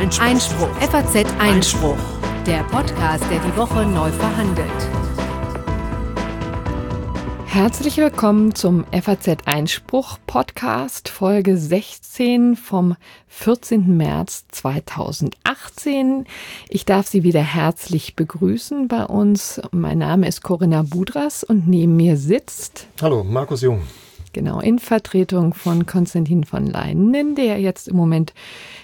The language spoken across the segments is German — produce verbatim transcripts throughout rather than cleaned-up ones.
Einspruch. Einspruch. F A Z Einspruch. Der Podcast, der die Woche neu verhandelt. Herzlich willkommen zum F A Z Einspruch Podcast, Folge sechzehn vom vierzehnten März zweitausendachtzehn. Ich darf Sie wieder herzlich begrüßen bei uns. Mein Name ist Corinna Budras und neben mir sitzt... Hallo, Markus Jung. Genau, in Vertretung von Konstantin von Leinen, der jetzt im Moment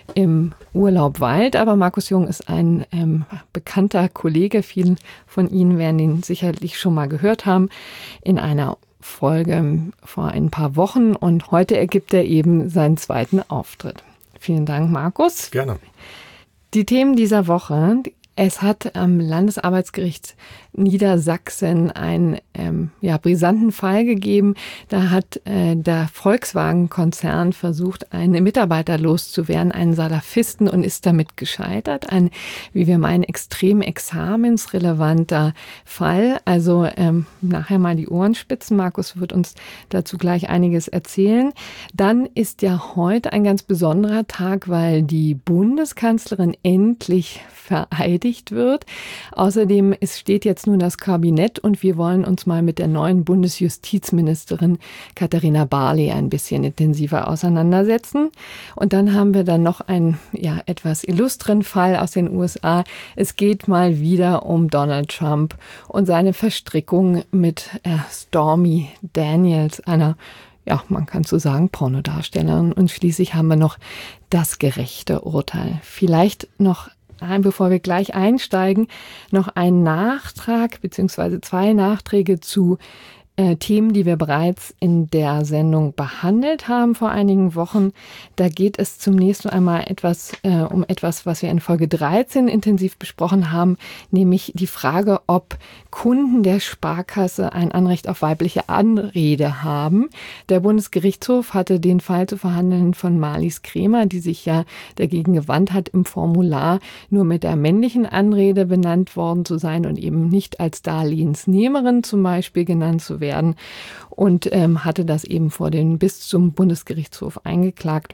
im Urlaub weilt. Aber Markus Jung ist ein ähm, bekannter Kollege. Viele von Ihnen werden ihn sicherlich schon mal gehört haben in einer Folge vor ein paar Wochen. Und heute ergibt er eben seinen zweiten Auftritt. Vielen Dank, Markus. Gerne. Die Themen dieser Woche: Es hat am Landesarbeitsgericht Niedersachsen einen ähm, ja, brisanten Fall gegeben. Da hat äh, der Volkswagen-Konzern versucht, einen Mitarbeiter loszuwerden, einen Salafisten, und ist damit gescheitert. Ein, wie wir meinen, extrem examensrelevanter Fall. Also ähm, nachher mal die Ohren spitzen. Markus wird uns dazu gleich einiges erzählen. Dann ist ja heute ein ganz besonderer Tag, weil die Bundeskanzlerin endlich vereidigt wird. Außerdem es steht jetzt nun das Kabinett und wir wollen uns mal mit der neuen Bundesjustizministerin Katharina Barley ein bisschen intensiver auseinandersetzen. Und dann haben wir dann noch einen ja, etwas illustren Fall aus den U S A. Es geht mal wieder um Donald Trump und seine Verstrickung mit äh, Stormy Daniels, einer, ja, man kann so sagen, Pornodarstellerin. Und schließlich haben wir noch das gerechte Urteil. Vielleicht noch bevor wir gleich einsteigen, noch ein Nachtrag beziehungsweise zwei Nachträge zu äh, Themen, die wir bereits in der Sendung behandelt haben vor einigen Wochen. Da geht es zunächst einmal etwas äh, um etwas, was wir in Folge dreizehn intensiv besprochen haben, nämlich die Frage, ob Kunden der Sparkasse ein Anrecht auf weibliche Anrede haben. Der Bundesgerichtshof hatte den Fall zu verhandeln von Marlies Kremer, die sich ja dagegen gewandt hat, im Formular nur mit der männlichen Anrede benannt worden zu sein und eben nicht als Darlehensnehmerin zum Beispiel genannt zu werden. werden und ähm, hatte das eben vor den bis zum Bundesgerichtshof eingeklagt.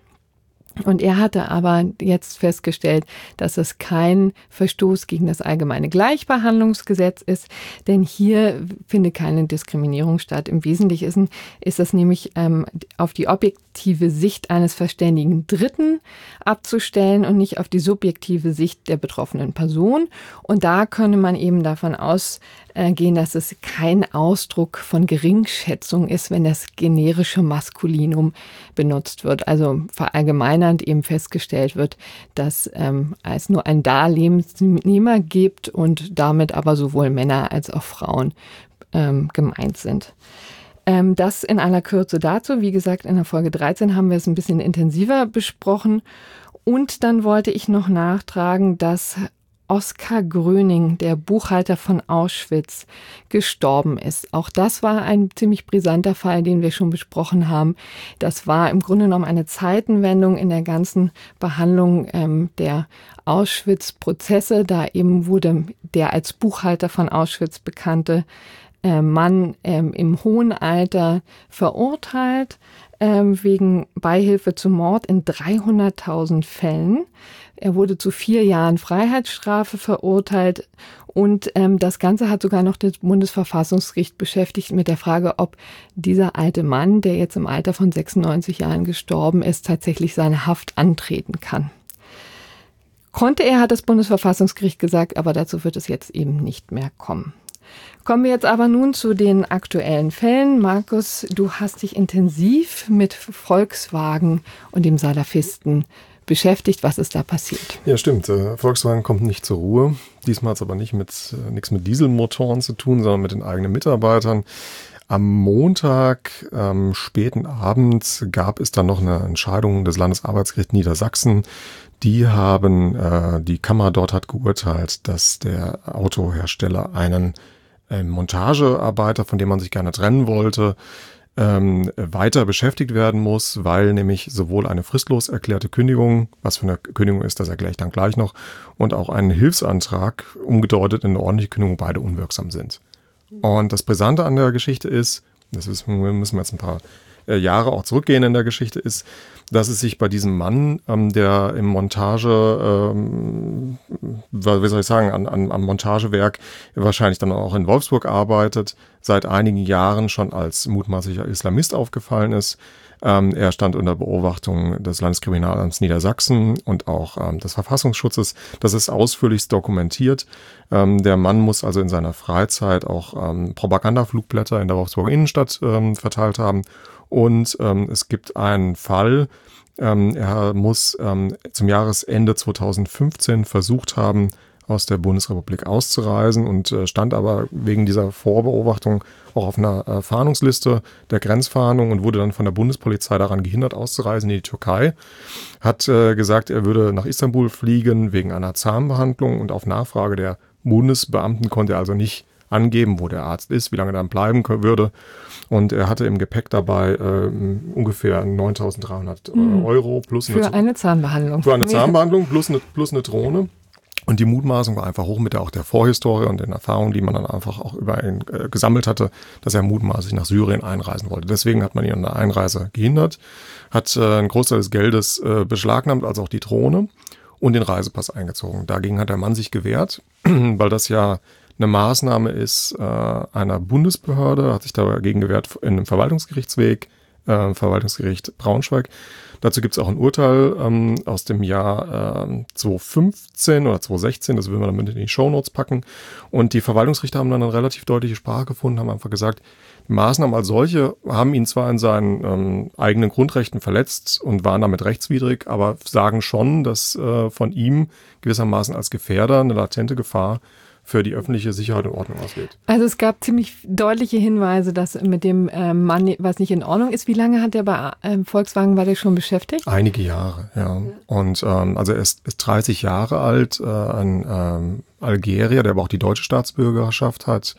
Und er hatte aber jetzt festgestellt, dass es kein Verstoß gegen das allgemeine Gleichbehandlungsgesetz ist, denn hier findet keine Diskriminierung statt. Im Wesentlichen ist das nämlich ähm, auf die objektive Sicht eines verständigen Dritten abzustellen und nicht auf die subjektive Sicht der betroffenen Person. Und da könne man eben davon ausgehen, dass es kein Ausdruck von Geringschätzung ist, wenn das generische Maskulinum benutzt wird. Also verallgemeinert eben festgestellt wird, dass ähm, es nur einen Darlehensnehmer gibt und damit aber sowohl Männer als auch Frauen ähm, gemeint sind. Ähm, das in aller Kürze dazu. Wie gesagt, in der Folge dreizehn haben wir es ein bisschen intensiver besprochen. Und dann wollte ich noch nachtragen, dass Oskar Gröning, der Buchhalter von Auschwitz, gestorben ist. Auch das war ein ziemlich brisanter Fall, den wir schon besprochen haben. Das war im Grunde genommen eine Zeitenwendung in der ganzen Behandlung ähm, der Auschwitz-Prozesse. Da eben wurde der als Buchhalter von Auschwitz bekannte äh, Mann ähm, im hohen Alter verurteilt ähm, wegen Beihilfe zum Mord in dreihunderttausend Fällen. Er wurde zu vier Jahren Freiheitsstrafe verurteilt und ähm, das Ganze hat sogar noch das Bundesverfassungsgericht beschäftigt mit der Frage, ob dieser alte Mann, der jetzt im Alter von sechsundneunzig Jahren gestorben ist, tatsächlich seine Haft antreten kann. Konnte er, hat das Bundesverfassungsgericht gesagt, aber dazu wird es jetzt eben nicht mehr kommen. Kommen wir jetzt aber nun zu den aktuellen Fällen. Markus, du hast dich intensiv mit Volkswagen und dem Salafisten beschäftigt. Was ist da passiert? Ja, stimmt. Volkswagen kommt nicht zur Ruhe. Diesmal hat es aber nicht mit, äh, nichts mit Dieselmotoren zu tun, sondern mit den eigenen Mitarbeitern. Am Montag, am späten Abend, gab es dann noch eine Entscheidung des Landesarbeitsgerichts Niedersachsen. Die haben, äh, die Kammer dort hat geurteilt, dass der Autohersteller einen äh, Montagearbeiter, von dem man sich gerne trennen wollte, ähm, weiter beschäftigt werden muss, weil nämlich sowohl eine fristlos erklärte Kündigung, was für eine Kündigung ist, das erkläre ich dann gleich noch, und auch ein Hilfsantrag, umgedeutet in eine ordentliche Kündigung, beide unwirksam sind. Und das Brisante an der Geschichte ist, das ist, müssen wir jetzt ein paar äh, Jahre auch zurückgehen in der Geschichte, ist, dass es sich bei diesem Mann, ähm, der im Montage, ähm, wie soll ich sagen, an, an, am Montagewerk wahrscheinlich dann auch in Wolfsburg arbeitet, seit einigen Jahren schon als mutmaßlicher Islamist aufgefallen ist. Ähm, er stand unter Beobachtung des Landeskriminalamts Niedersachsen und auch ähm, des Verfassungsschutzes. Das ist ausführlichst dokumentiert. Ähm, der Mann muss also in seiner Freizeit auch ähm, Propagandaflugblätter in der Wolfsburger Innenstadt ähm, verteilt haben. Und ähm, es gibt einen Fall, ähm, er muss ähm, zum Jahresende zweitausendfünfzehn versucht haben, aus der Bundesrepublik auszureisen und äh, stand aber wegen dieser Vorbeobachtung auch auf einer äh, Fahndungsliste der Grenzfahndung und wurde dann von der Bundespolizei daran gehindert, auszureisen in die Türkei. Hat äh, gesagt, er würde nach Istanbul fliegen wegen einer Zahnbehandlung und auf Nachfrage der Bundesbeamten konnte er also nicht angeben, wo der Arzt ist, wie lange er dann bleiben würde. Und er hatte im Gepäck dabei äh, ungefähr neuntausenddreihundert hm. Euro plus für eine, eine Zahnbehandlung. Für eine Zahnbehandlung plus eine, plus eine Drohne. Und die Mutmaßung war einfach hoch mit der auch der Vorhistorie und den Erfahrungen, die man dann einfach auch über ihn äh, gesammelt hatte, dass er mutmaßlich nach Syrien einreisen wollte. Deswegen hat man ihn an der Einreise gehindert, hat äh, einen Großteil des Geldes äh, beschlagnahmt, also auch die Drohne und den Reisepass eingezogen. Dagegen hat der Mann sich gewehrt, weil das ja eine Maßnahme ist äh, einer Bundesbehörde, hat sich dagegen gewehrt in einem Verwaltungsgerichtsweg, äh, Verwaltungsgericht Braunschweig. Dazu gibt es auch ein Urteil ähm, aus dem Jahr äh, zweitausendfünfzehn oder zweitausendsechzehn, das würden wir dann mit in die Shownotes packen. Und die Verwaltungsrichter haben dann eine relativ deutliche Sprache gefunden, haben einfach gesagt, die Maßnahmen als solche haben ihn zwar in seinen ähm, eigenen Grundrechten verletzt und waren damit rechtswidrig, aber sagen schon, dass äh, von ihm gewissermaßen als Gefährder eine latente Gefahr für die öffentliche Sicherheit und Ordnung ausgeht. Also es gab ziemlich deutliche Hinweise, dass mit dem ähm, Mann was nicht in Ordnung ist. Wie lange hat der bei ähm, Volkswagen, war der schon beschäftigt? Einige Jahre, ja. Und ähm, also er ist, ist dreißig Jahre alt, äh, ein ähm, Algerier, der aber auch die deutsche Staatsbürgerschaft hat.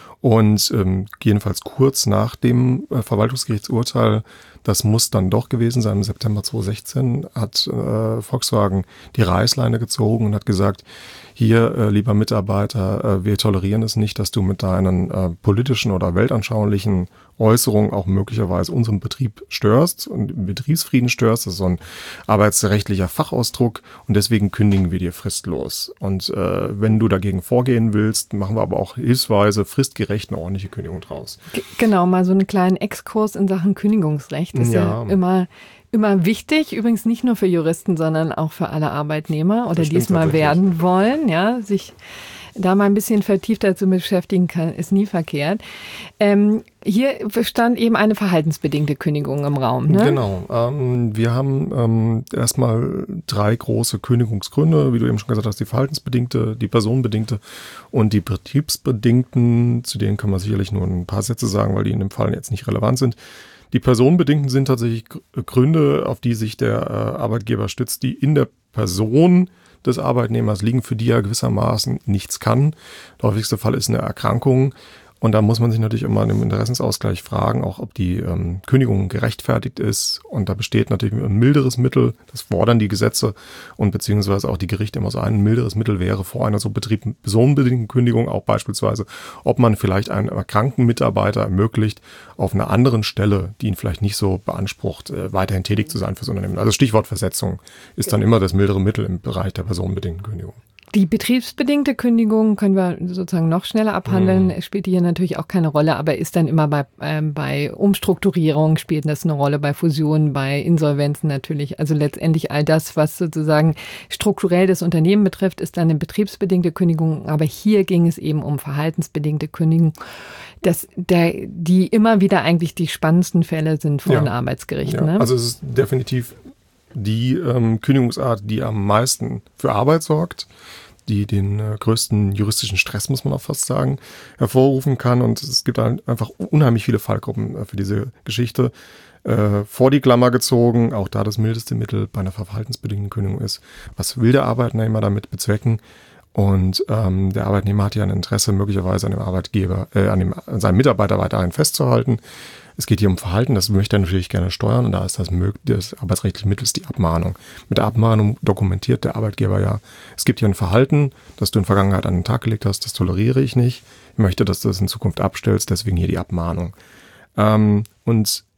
Und ähm, jedenfalls kurz nach dem äh, Verwaltungsgerichtsurteil, das muss dann doch gewesen sein, im September zweitausendsechzehn, hat äh, Volkswagen die Reißleine gezogen und hat gesagt, hier, äh, lieber Mitarbeiter, äh, wir tolerieren es nicht, dass du mit deinen äh, politischen oder weltanschaulichen Äußerungen auch möglicherweise unseren Betrieb störst und Betriebsfrieden störst. Das ist so ein arbeitsrechtlicher Fachausdruck und deswegen kündigen wir dir fristlos. Und äh, wenn du dagegen vorgehen willst, machen wir aber auch hilfsweise fristgerecht eine ordentliche Kündigung draus. G- genau, mal so einen kleinen Exkurs in Sachen Kündigungsrecht. Das ist ja, ja immer... Immer wichtig, übrigens nicht nur für Juristen, sondern auch für alle Arbeitnehmer oder die es mal werden wollen, ja, sich da mal ein bisschen vertiefter zu beschäftigen kann, ist nie verkehrt. Ähm, hier stand eben eine verhaltensbedingte Kündigung im Raum, ne? Genau. Ähm, wir haben ähm, erstmal drei große Kündigungsgründe, wie du eben schon gesagt hast, die verhaltensbedingte, die personenbedingte und die betriebsbedingten, zu denen kann man sicherlich nur ein paar Sätze sagen, weil die in dem Fall jetzt nicht relevant sind. Die personenbedingten sind tatsächlich Gründe, auf die sich der äh, Arbeitgeber stützt, die in der Person des Arbeitnehmers liegen, für die er gewissermaßen nichts kann. Der häufigste Fall ist eine Erkrankung. Und da muss man sich natürlich immer im Interessensausgleich fragen, auch ob die ähm, Kündigung gerechtfertigt ist. Und da besteht natürlich ein milderes Mittel, das fordern die Gesetze und beziehungsweise auch die Gerichte immer so ein milderes Mittel wäre vor einer so Betrieb personenbedingten Kündigung auch beispielsweise, ob man vielleicht einen erkrankten Mitarbeiter ermöglicht, auf einer anderen Stelle, die ihn vielleicht nicht so beansprucht, äh, weiterhin tätig zu sein fürs Unternehmen. Also Stichwort Versetzung ist dann immer das mildere Mittel im Bereich der personenbedingten Kündigung. Die betriebsbedingte Kündigung können wir sozusagen noch schneller abhandeln. Mhm. Spielt hier natürlich auch keine Rolle, aber ist dann immer bei, ähm, bei Umstrukturierung spielt das eine Rolle, bei Fusionen, bei Insolvenzen natürlich. Also letztendlich all das, was sozusagen strukturell das Unternehmen betrifft, ist dann eine betriebsbedingte Kündigung. Aber hier ging es eben um verhaltensbedingte Kündigung, dass der, die immer wieder eigentlich die spannendsten Fälle sind vor ja. den Arbeitsgerichten. Ja. Ne? Also es ist definitiv die ähm, Kündigungsart, die am meisten für Arbeit sorgt, die den äh, größten juristischen Stress, muss man auch fast sagen, hervorrufen kann. Und es gibt ein, einfach unheimlich viele Fallgruppen äh, für diese Geschichte. Äh, vor die Klammer gezogen, auch da das mildeste Mittel bei einer verhaltensbedingten Kündigung ist. Was will der Arbeitnehmer damit bezwecken? Und ähm, der Arbeitnehmer hat ja ein Interesse, möglicherweise an dem Arbeitgeber, äh, an, dem, an seinem Mitarbeiter weiterhin festzuhalten. Es geht hier um Verhalten, das möchte er natürlich gerne steuern und da ist das, das arbeitsrechtliche Mittel die Abmahnung. Mit der Abmahnung dokumentiert der Arbeitgeber ja, es gibt hier ein Verhalten, das du in der Vergangenheit an den Tag gelegt hast, das toleriere ich nicht. Ich möchte, dass du das in Zukunft abstellst, deswegen hier die Abmahnung. Ähm, und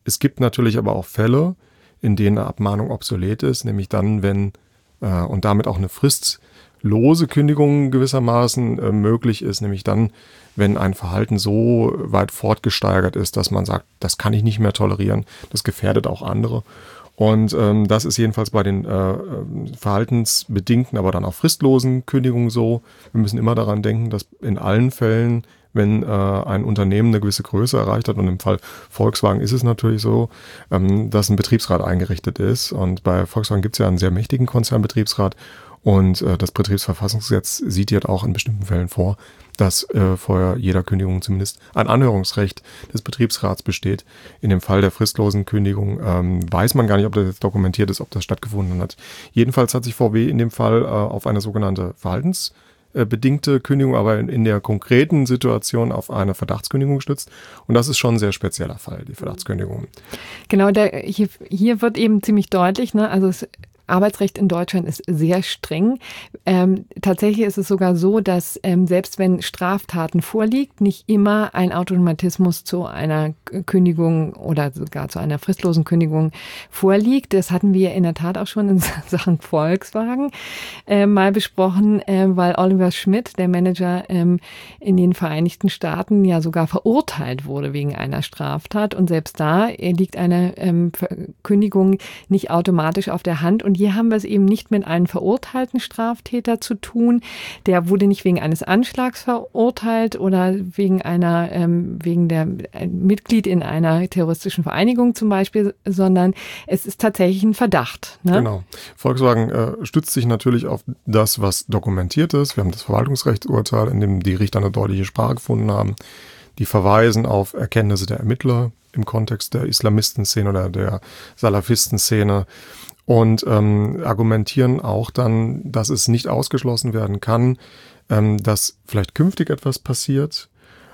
Es gibt natürlich aber auch Fälle, in denen eine Abmahnung obsolet ist, nämlich dann, wenn äh, und damit auch eine fristlose Kündigung gewissermaßen äh, möglich ist, nämlich dann, wenn ein Verhalten so weit fortgesteigert ist, dass man sagt, das kann ich nicht mehr tolerieren, das gefährdet auch andere. Und ähm, das ist jedenfalls bei den äh, verhaltensbedingten, aber dann auch fristlosen Kündigungen so. Wir müssen immer daran denken, dass in allen Fällen, wenn äh, ein Unternehmen eine gewisse Größe erreicht hat, und im Fall Volkswagen ist es natürlich so, ähm, dass ein Betriebsrat eingerichtet ist. Und bei Volkswagen gibt es ja einen sehr mächtigen Konzernbetriebsrat. Und äh, das Betriebsverfassungsgesetz sieht jetzt auch in bestimmten Fällen vor, dass äh, vor jeder Kündigung zumindest ein Anhörungsrecht des Betriebsrats besteht. In dem Fall der fristlosen Kündigung ähm, weiß man gar nicht, ob das jetzt dokumentiert ist, ob das stattgefunden hat. Jedenfalls hat sich V W in dem Fall äh, auf eine sogenannte verhaltensbedingte Kündigung, aber in, in der konkreten Situation auf eine Verdachtskündigung gestützt. Und das ist schon ein sehr spezieller Fall, die Verdachtskündigung. Genau, der, hier, hier wird eben ziemlich deutlich, ne, also es Arbeitsrecht in Deutschland ist sehr streng. Ähm, tatsächlich ist es sogar so, dass ähm, selbst wenn Straftaten vorliegt, nicht immer ein Automatismus zu einer Kündigung oder sogar zu einer fristlosen Kündigung vorliegt. Das hatten wir in der Tat auch schon in Sachen Volkswagen äh, mal besprochen, äh, weil Oliver Schmidt, der Manager ähm, in den Vereinigten Staaten, ja sogar verurteilt wurde wegen einer Straftat. Und selbst da liegt eine ähm, Kündigung nicht automatisch auf der Hand. Und Und hier haben wir es eben nicht mit einem verurteilten Straftäter zu tun. Der wurde nicht wegen eines Anschlags verurteilt oder wegen einer, ähm, wegen der ein Mitglied in einer terroristischen Vereinigung zum Beispiel, sondern es ist tatsächlich ein Verdacht. Ne? Genau. Volkswagen äh, stützt sich natürlich auf das, was dokumentiert ist. Wir haben das Verwaltungsrechtsurteil, in dem die Richter eine deutliche Sprache gefunden haben. Die verweisen auf Erkenntnisse der Ermittler im Kontext der Islamistenszene oder der Salafistenszene. Und ähm, argumentieren auch dann, dass es nicht ausgeschlossen werden kann, ähm, dass vielleicht künftig etwas passiert.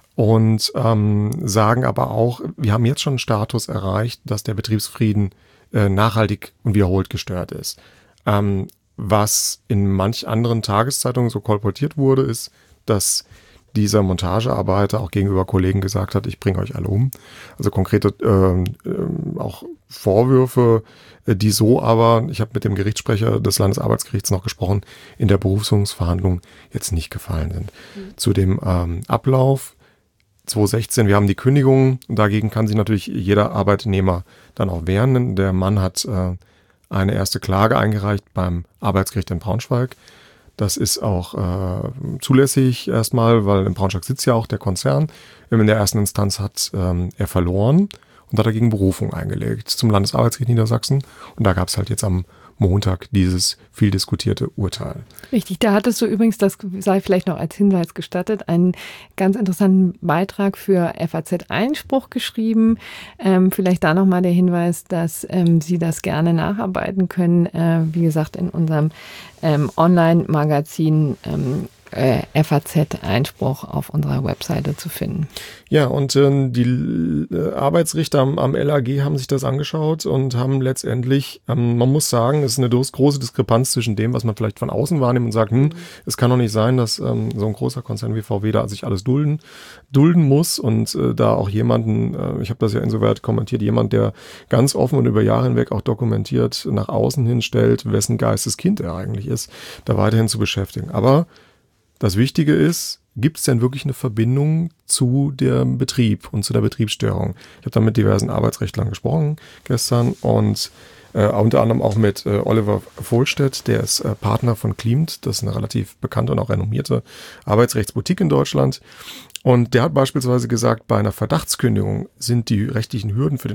Und ähm, sagen aber auch, wir haben jetzt schon einen Status erreicht, dass der Betriebsfrieden äh, nachhaltig und wiederholt gestört ist. Ähm, was in manch anderen Tageszeitungen so kolportiert wurde, ist, dass dieser Montagearbeiter auch gegenüber Kollegen gesagt hat, ich bringe euch alle um. Also konkrete äh, äh, auch Vorwürfe, äh, die so aber, ich habe mit dem Gerichtssprecher des Landesarbeitsgerichts noch gesprochen, in der Berufungsverhandlung jetzt nicht gefallen sind. Mhm. Zu dem ähm, Ablauf zweitausendsechzehn, wir haben die Kündigung, und dagegen kann sich natürlich jeder Arbeitnehmer dann auch wehren. Der Mann hat äh, eine erste Klage eingereicht beim Arbeitsgericht in Braunschweig. Das ist auch äh, zulässig erstmal, weil in Braunschweig sitzt ja auch der Konzern. In der ersten Instanz hat ähm, er verloren und hat dagegen Berufung eingelegt zum Landesarbeitsgericht Niedersachsen. Und da gab es halt jetzt am Montag dieses viel diskutierte Urteil. Richtig, da hattest du übrigens, das sei vielleicht noch als Hinweis gestattet, einen ganz interessanten Beitrag für F A Z Einspruch geschrieben. Ähm, vielleicht da nochmal der Hinweis, dass ähm, Sie das gerne nacharbeiten können. Äh, wie gesagt, in unserem ähm, Online-Magazin ähm, äh, F A Z Einspruch auf unserer Webseite zu finden. Ja, und äh, die äh, Arbeitsrichter am, am L A G haben sich das angeschaut und haben letztendlich, ähm, man muss sagen, es ist eine große Diskrepanz zwischen dem, was man vielleicht von außen wahrnimmt und sagt, hm, mhm. es kann doch nicht sein, dass ähm, so ein großer Konzern wie V W da sich alles dulden, dulden muss und äh, da auch jemanden, äh, ich habe das ja insoweit kommentiert, jemand, der ganz offen und über Jahre hinweg auch dokumentiert nach außen hinstellt, wessen Geisteskind er eigentlich ist, da weiterhin zu beschäftigen. Aber das Wichtige ist, gibt es denn wirklich eine Verbindung zu dem Betrieb und zu der Betriebsstörung? Ich habe da mit diversen Arbeitsrechtlern gesprochen gestern und äh, unter anderem auch mit äh, Oliver Vohlstedt, der ist äh, Partner von Klimt, das ist eine relativ bekannte und auch renommierte Arbeitsrechtsboutique in Deutschland. Und der hat beispielsweise gesagt, bei einer Verdachtskündigung sind die rechtlichen Hürden für den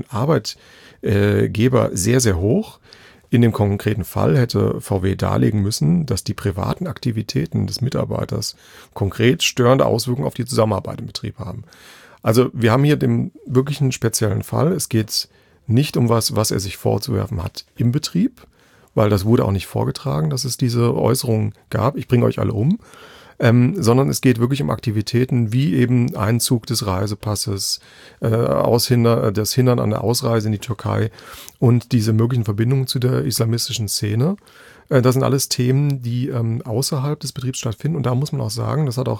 Arbeitgeber sehr, sehr hoch. In dem konkreten Fall hätte V W darlegen müssen, dass die privaten Aktivitäten des Mitarbeiters konkret störende Auswirkungen auf die Zusammenarbeit im Betrieb haben. Also wir haben hier den wirklichen speziellen Fall. Es geht nicht um was, was er sich vorzuwerfen hat im Betrieb, weil das wurde auch nicht vorgetragen, dass es diese Äußerung gab, ich bringe euch alle um. Ähm, sondern es geht wirklich um Aktivitäten wie eben Einzug des Reisepasses, äh, Aushinder, das Hindern an der Ausreise in die Türkei und diese möglichen Verbindungen zu der islamistischen Szene. Äh, das sind alles Themen, die ähm, außerhalb des Betriebs stattfinden. Und da muss man auch sagen, das hat auch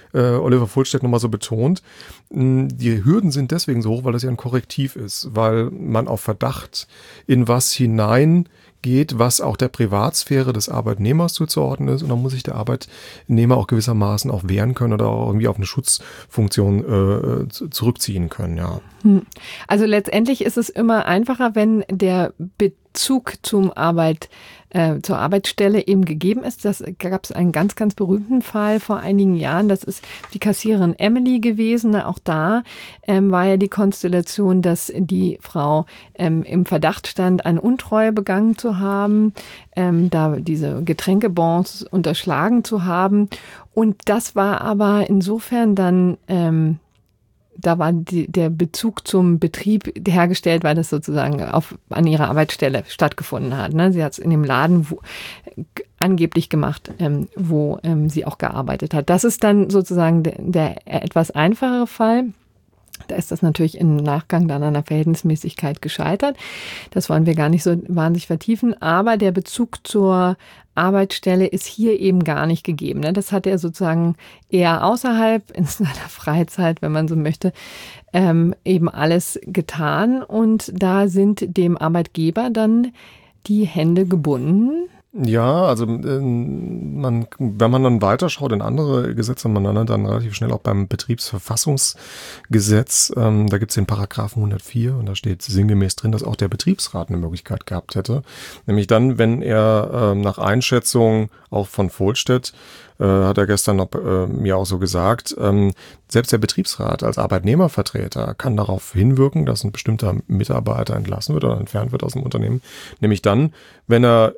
äh, Oliver Fulstedt nochmal so betont. Die Hürden sind deswegen so hoch, weil das ja ein Korrektiv ist, weil man auf Verdacht in was hineingeht, was auch der Privatsphäre des Arbeitnehmers zuzuordnen ist. Und dann muss sich der Arbeitnehmer auch gewissermaßen auch wehren können oder auch irgendwie auf eine Schutzfunktion äh, zurückziehen können, ja. Also letztendlich ist es immer einfacher, wenn der Bezug zum Arbeit, äh, zur Arbeitsstelle eben gegeben ist. Das gab es einen ganz, ganz berühmten Fall vor einigen Jahren. Das ist die Kassiererin Emily gewesen. Auch da ähm, war ja die Konstellation, dass die Frau ähm, im Verdacht stand, eine Untreue begangen zu haben, ähm, da diese Getränkebons unterschlagen zu haben. Und das war aber insofern dann ähm, da war die, der Bezug zum Betrieb hergestellt, weil das sozusagen auf, an ihrer Arbeitsstelle stattgefunden hat. Ne? Sie hat es in dem Laden wo, angeblich gemacht, ähm, wo ähm, sie auch gearbeitet hat. Das ist dann sozusagen der, der etwas einfachere Fall. Da ist das natürlich im Nachgang dann an der Verhältnismäßigkeit gescheitert. Das wollen wir gar nicht so wahnsinnig vertiefen. Aber der Bezug zur Arbeitsstelle ist hier eben gar nicht gegeben. Das hat er sozusagen eher außerhalb, in seiner Freizeit, wenn man so möchte, ähm, eben alles getan. Und da sind dem Arbeitgeber dann die Hände gebunden. Ja, also man, wenn man dann weiterschaut in andere Gesetze, man landet dann relativ schnell auch beim Betriebsverfassungsgesetz. Ähm, da gibt es den Paragraphen hundertvier und da steht sinngemäß drin, dass auch der Betriebsrat eine Möglichkeit gehabt hätte. Nämlich dann, wenn er äh, nach Einschätzung auch von Fulstedt, äh, hat er gestern noch äh, mir auch so gesagt, ähm, selbst der Betriebsrat als Arbeitnehmervertreter kann darauf hinwirken, dass ein bestimmter Mitarbeiter entlassen wird oder entfernt wird aus dem Unternehmen. Nämlich dann, wenn er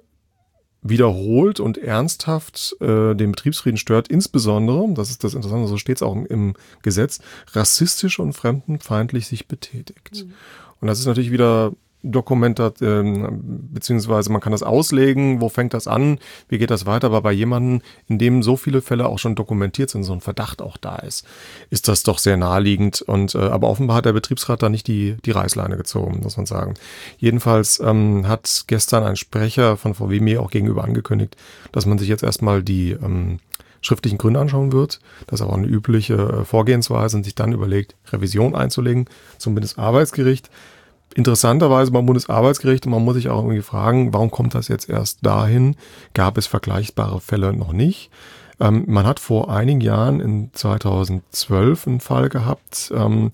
wiederholt und ernsthaft äh, den Betriebsfrieden stört, insbesondere, das ist das Interessante, so steht es auch im, im Gesetz, rassistisch und fremdenfeindlich sich betätigt. Mhm. Und das ist natürlich wieder dokumentiert, äh, beziehungsweise man kann das auslegen, wo fängt das an, wie geht das weiter, aber bei jemandem, in dem so viele Fälle auch schon dokumentiert sind, so ein Verdacht auch da ist, ist das doch sehr naheliegend. Und äh, aber offenbar hat der Betriebsrat da nicht die die Reißleine gezogen, muss man sagen. Jedenfalls ähm, hat gestern ein Sprecher von V W mir auch gegenüber angekündigt, dass man sich jetzt erstmal die ähm, schriftlichen Gründe anschauen wird. Das ist auch eine übliche äh, Vorgehensweise und sich dann überlegt, Revision einzulegen zum Bundesarbeitsgericht. Interessanterweise beim Bundesarbeitsgericht, man muss sich auch irgendwie fragen, warum kommt das jetzt erst dahin? Gab es vergleichbare Fälle noch nicht? Ähm, man hat vor einigen Jahren in zweitausendzwölf einen Fall gehabt, ähm,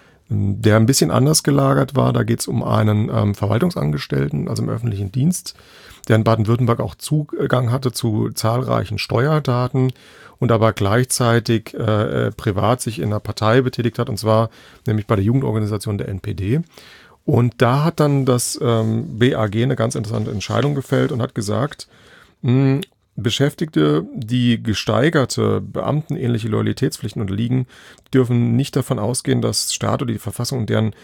der ein bisschen anders gelagert war. Da geht es um einen ähm, Verwaltungsangestellten, also im öffentlichen Dienst, der in Baden-Württemberg auch Zugang hatte zu zahlreichen Steuerdaten und aber gleichzeitig äh, privat sich in einer Partei betätigt hat, und zwar nämlich bei der Jugendorganisation der N P D. Und da hat dann das ähm, B A G eine ganz interessante Entscheidung gefällt und hat gesagt, mh, Beschäftigte, die gesteigerte beamtenähnliche Loyalitätspflichten unterliegen, dürfen nicht davon ausgehen, dass Staat oder die Verfassung und deren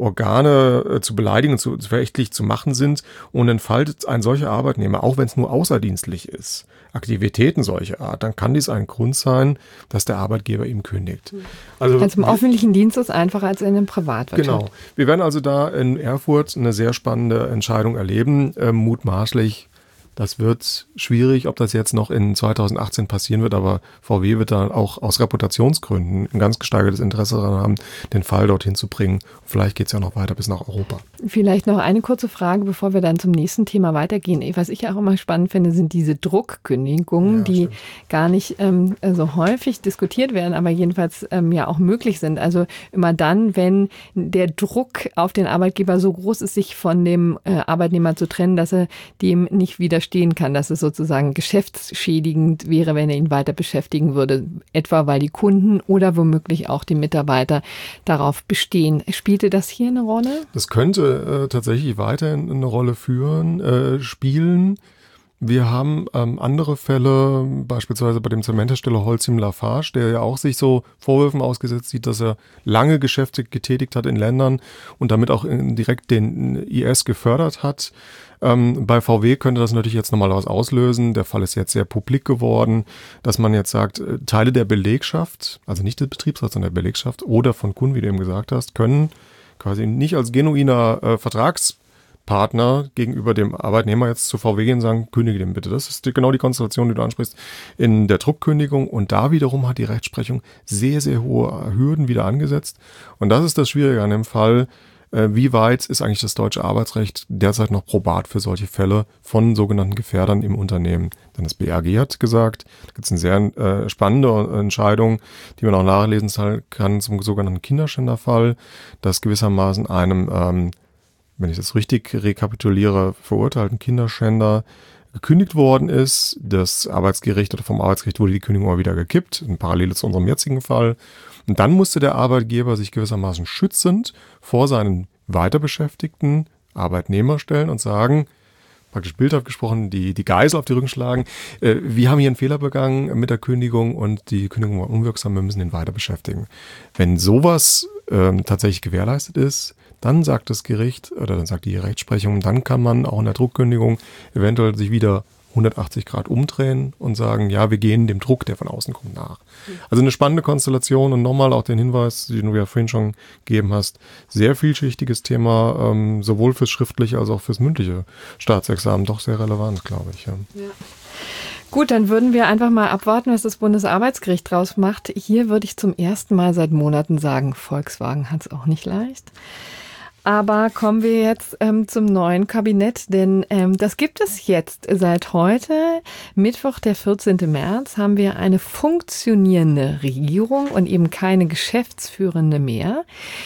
Organe äh, zu beleidigen und zu, zu verächtlich zu machen sind, und entfaltet ein solcher Arbeitnehmer, auch wenn es nur außerdienstlich ist, Aktivitäten solcher Art, dann kann dies ein Grund sein, dass der Arbeitgeber ihm kündigt. Also, also im öffentlichen Dienst ist es einfacher als in einem Privatwirtschaft. Genau. Wir werden also da in Erfurt eine sehr spannende Entscheidung erleben, äh, mutmaßlich. Das wird schwierig, ob das jetzt noch in zweitausendachtzehn passieren wird, aber V W wird da auch aus Reputationsgründen ein ganz gesteigertes Interesse daran haben, den Fall dorthin zu bringen. Vielleicht geht es ja noch weiter bis nach Europa. Vielleicht noch eine kurze Frage, bevor wir dann zum nächsten Thema weitergehen. Was ich auch immer spannend finde, sind diese Druckkündigungen, ja, die stimmt. gar nicht ähm, so häufig diskutiert werden, aber jedenfalls ähm, ja auch möglich sind. Also immer dann, wenn der Druck auf den Arbeitgeber so groß ist, sich von dem äh, Arbeitnehmer zu trennen, dass er dem nicht widerstehen kann, dass es sozusagen geschäftsschädigend wäre, wenn er ihn weiter beschäftigen würde, etwa weil die Kunden oder womöglich auch die Mitarbeiter darauf bestehen. Spielte das hier eine Rolle? Das könnte äh, tatsächlich weiterhin eine Rolle führen, äh, spielen. Wir haben ähm, andere Fälle, beispielsweise bei dem Zementhersteller Holcim Lafarge, der ja auch sich so Vorwürfen ausgesetzt sieht, dass er lange Geschäfte getätigt hat in Ländern und damit auch in, direkt den I S gefördert hat. Ähm, bei V W könnte das natürlich jetzt nochmal was auslösen. Der Fall ist jetzt sehr publik geworden, dass man jetzt sagt, Teile der Belegschaft, also nicht des Betriebsrats, sondern der Belegschaft oder von Kunden, wie du eben gesagt hast, können quasi nicht als genuiner äh, Vertrags Geschäftspartner gegenüber dem Arbeitnehmer jetzt zu V W gehen und sagen, kündige den bitte. Das ist die, genau die Konstellation, die du ansprichst in der Druckkündigung. Und da wiederum hat die Rechtsprechung sehr, sehr hohe Hürden wieder angesetzt. Und das ist das Schwierige an dem Fall. Äh, wie weit ist eigentlich das deutsche Arbeitsrecht derzeit noch probat für solche Fälle von sogenannten Gefährdern im Unternehmen? Denn das B R G hat gesagt, da gibt es eine sehr äh, spannende Entscheidung, die man auch nachlesen kann zum sogenannten Kinderschänderfall, dass gewissermaßen einem, ähm, wenn ich das richtig rekapituliere, verurteilten Kinderschänder gekündigt worden ist. Das Arbeitsgericht oder vom Arbeitsgericht wurde die Kündigung mal wieder gekippt, in Parallele zu unserem jetzigen Fall. Und dann musste der Arbeitgeber sich gewissermaßen schützend vor seinen weiterbeschäftigten Arbeitnehmer stellen und sagen, praktisch bildhaft gesprochen, die, die Geisel auf die Rücken schlagen. Äh, wir haben hier einen Fehler begangen mit der Kündigung und die Kündigung war unwirksam, wir müssen den weiter beschäftigen. Wenn sowas ähm, tatsächlich gewährleistet ist, dann sagt das Gericht oder dann sagt die Rechtsprechung, dann kann man auch in der Druckkündigung eventuell sich wieder hundertachtzig Grad umdrehen und sagen, ja, wir gehen dem Druck, der von außen kommt, nach. Also eine spannende Konstellation und nochmal auch den Hinweis, den du ja vorhin schon gegeben hast, sehr vielschichtiges Thema, ähm, sowohl fürs schriftliche als auch fürs mündliche Staatsexamen, doch sehr relevant, glaube ich. Ja. Ja. Gut, dann würden wir einfach mal abwarten, was das Bundesarbeitsgericht draus macht. Hier würde ich zum ersten Mal seit Monaten sagen, Volkswagen hat es auch nicht leicht. Aber kommen wir jetzt ähm, zum neuen Kabinett, denn ähm, das gibt es jetzt. Seit heute, Mittwoch, der vierzehnte März, haben wir eine funktionierende Regierung und eben keine Geschäftsführende mehr.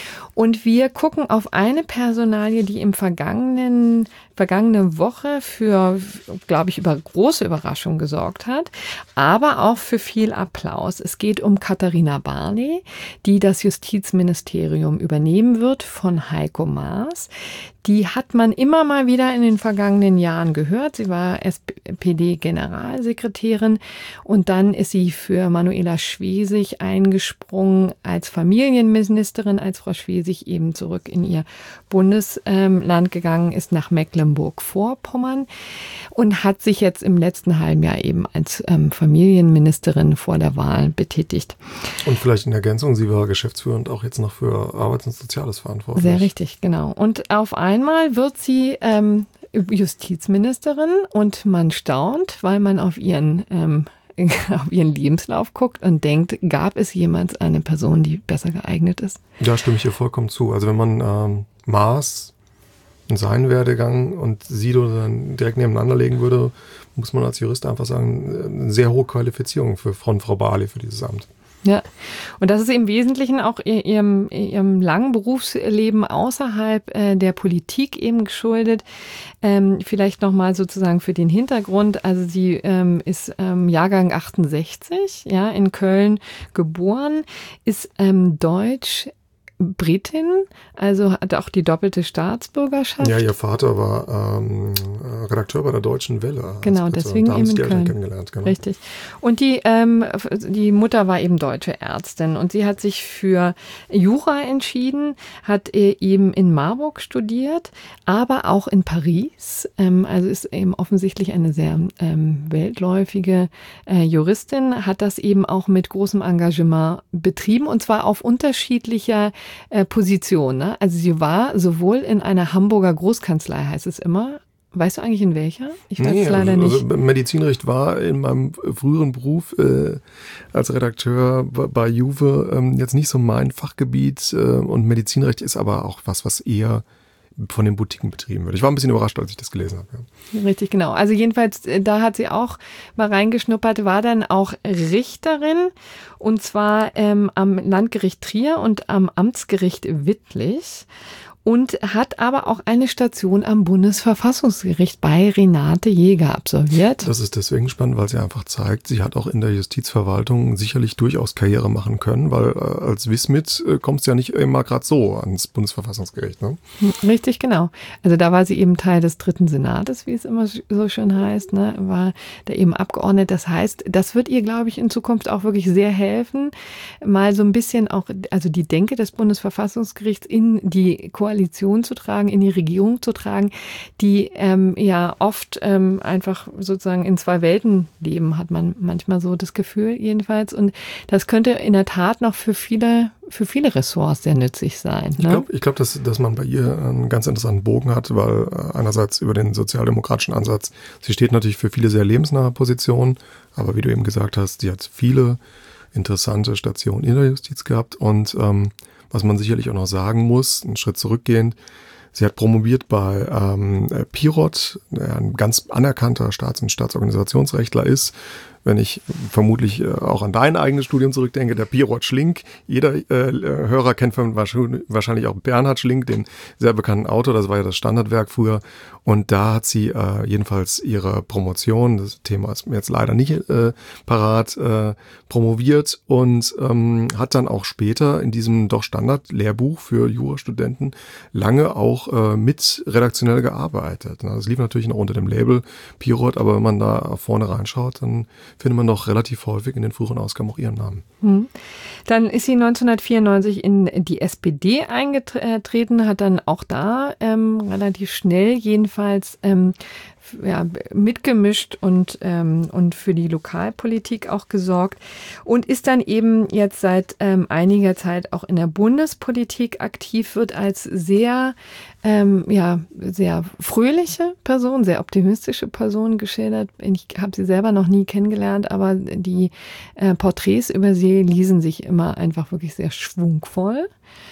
Und wir gucken auf eine Personalie, die im vergangenen, vergangene Woche für, glaube ich, über große Überraschung gesorgt hat, aber auch für viel Applaus. Es geht um Katharina Barley, die das Justizministerium übernehmen wird von Heiko Maas. Die hat man immer mal wieder in den vergangenen Jahren gehört. Sie war S P D-Generalsekretärin und dann ist sie für Manuela Schwesig eingesprungen als Familienministerin, als Frau Schwesig eben zurück in ihr Bundesland gegangen ist, nach Mecklenburg-Vorpommern und hat sich jetzt im letzten halben Jahr eben als ähm, Familienministerin vor der Wahl betätigt. Und vielleicht in Ergänzung, sie war geschäftsführend auch jetzt noch für Arbeits- und Soziales verantwortlich. Sehr richtig, genau. Und auf einmal wird sie ähm, Justizministerin und man staunt, weil man auf ihren, ähm, auf ihren Lebenslauf guckt und denkt, gab es jemals eine Person, die besser geeignet ist? Ja, stimme ich hier vollkommen zu. Also wenn man ähm, Maas und seinen Werdegang und Sido dann direkt nebeneinander legen würde, muss man als Jurist einfach sagen, eine sehr hohe Qualifizierung für von Frau Barley für dieses Amt. Ja, und das ist im Wesentlichen auch ihrem, ihrem langen Berufsleben außerhalb äh, der Politik eben geschuldet. Ähm, vielleicht nochmal sozusagen für den Hintergrund. Also sie ähm, ist ähm, Jahrgang achtundsechzig, ja, in Köln geboren, ist ähm, deutsch, Britin, also hat auch die doppelte Staatsbürgerschaft. Ja, ihr Vater war ähm, Redakteur bei der Deutschen Welle. Genau, deswegen da haben eben sie die in Eltern Köln. kennengelernt. Genau. Richtig. Und die, ähm, die Mutter war eben deutsche Ärztin und sie hat sich für Jura entschieden, hat eben in Marburg studiert, aber auch in Paris. Ähm, also ist eben offensichtlich eine sehr ähm, weltläufige äh, Juristin, hat das eben auch mit großem Engagement betrieben und zwar auf unterschiedlicher Äh, Position. Ne? Also sie war sowohl in einer Hamburger Großkanzlei, heißt es immer. Weißt du eigentlich in welcher? Ich weiß nee, es leider also, nicht. Also Medizinrecht war in meinem früheren Beruf äh, als Redakteur bei Juve ähm, jetzt nicht so mein Fachgebiet äh, und Medizinrecht ist aber auch was, was eher von den Boutiquen betrieben wird. Ich war ein bisschen überrascht, als ich das gelesen habe. Ja. Richtig, genau. Also jedenfalls, da hat sie auch mal reingeschnuppert, war dann auch Richterin und zwar ähm, am Landgericht Trier und am Amtsgericht Wittlich. Und hat aber auch eine Station am Bundesverfassungsgericht bei Renate Jäger absolviert. Das ist deswegen spannend, weil sie einfach zeigt, sie hat auch in der Justizverwaltung sicherlich durchaus Karriere machen können, weil äh, als Wismit äh, kommt es ja nicht immer gerade so ans Bundesverfassungsgericht. Ne? Richtig, genau. Also da war sie eben Teil des dritten Senates, wie es immer so schön heißt, ne? War da eben abgeordnet. Das heißt, das wird ihr, glaube ich, in Zukunft auch wirklich sehr helfen, mal so ein bisschen auch, also die Denke des Bundesverfassungsgerichts in die Koalition Koalition zu tragen, in die Regierung zu tragen, die ähm, ja oft ähm, einfach sozusagen in zwei Welten leben, hat man manchmal so das Gefühl jedenfalls. Und das könnte in der Tat noch für viele, für viele Ressorts sehr nützlich sein. Ne? Ich glaube, ich glaub, dass, dass man bei ihr einen ganz interessanten Bogen hat, weil einerseits über den sozialdemokratischen Ansatz, sie steht natürlich für viele sehr lebensnahe Positionen, aber wie du eben gesagt hast, sie hat viele interessante Stationen in der Justiz gehabt und ähm, was man sicherlich auch noch sagen muss, einen Schritt zurückgehend, sie hat promoviert bei ähm, Pirot, der ein ganz anerkannter Staats- und Staatsorganisationsrechtler ist. Wenn ich vermutlich äh, auch an dein eigenes Studium zurückdenke, der Pirot Schlink. Jeder äh, Hörer kennt wahrscheinlich auch Bernhard Schlink, den sehr bekannten Autor. Das war ja das Standardwerk früher. Und da hat sie äh, jedenfalls ihre Promotion, das Thema ist mir jetzt leider nicht äh, parat, äh, promoviert und ähm, hat dann auch später in diesem doch Standard-Lehrbuch für Jurastudenten lange auch äh, mit redaktionell gearbeitet. Das lief natürlich noch unter dem Label Pirot, aber wenn man da vorne reinschaut, dann findet man doch relativ häufig in den früheren Ausgaben auch ihren Namen. Hm. Dann ist sie neunzehnhundertvierundneunzig in die S P D eingetreten, hat dann auch da ähm, relativ schnell jedenfalls ähm, ja, mitgemischt und, ähm, und für die Lokalpolitik auch gesorgt und ist dann eben jetzt seit ähm, einiger Zeit auch in der Bundespolitik aktiv, wird als sehr, ähm, ja, sehr fröhliche Person, sehr optimistische Person geschildert. Ich habe sie selber noch nie kennengelernt, aber die äh, Porträts über sie ließen sich immer einfach wirklich sehr schwungvoll.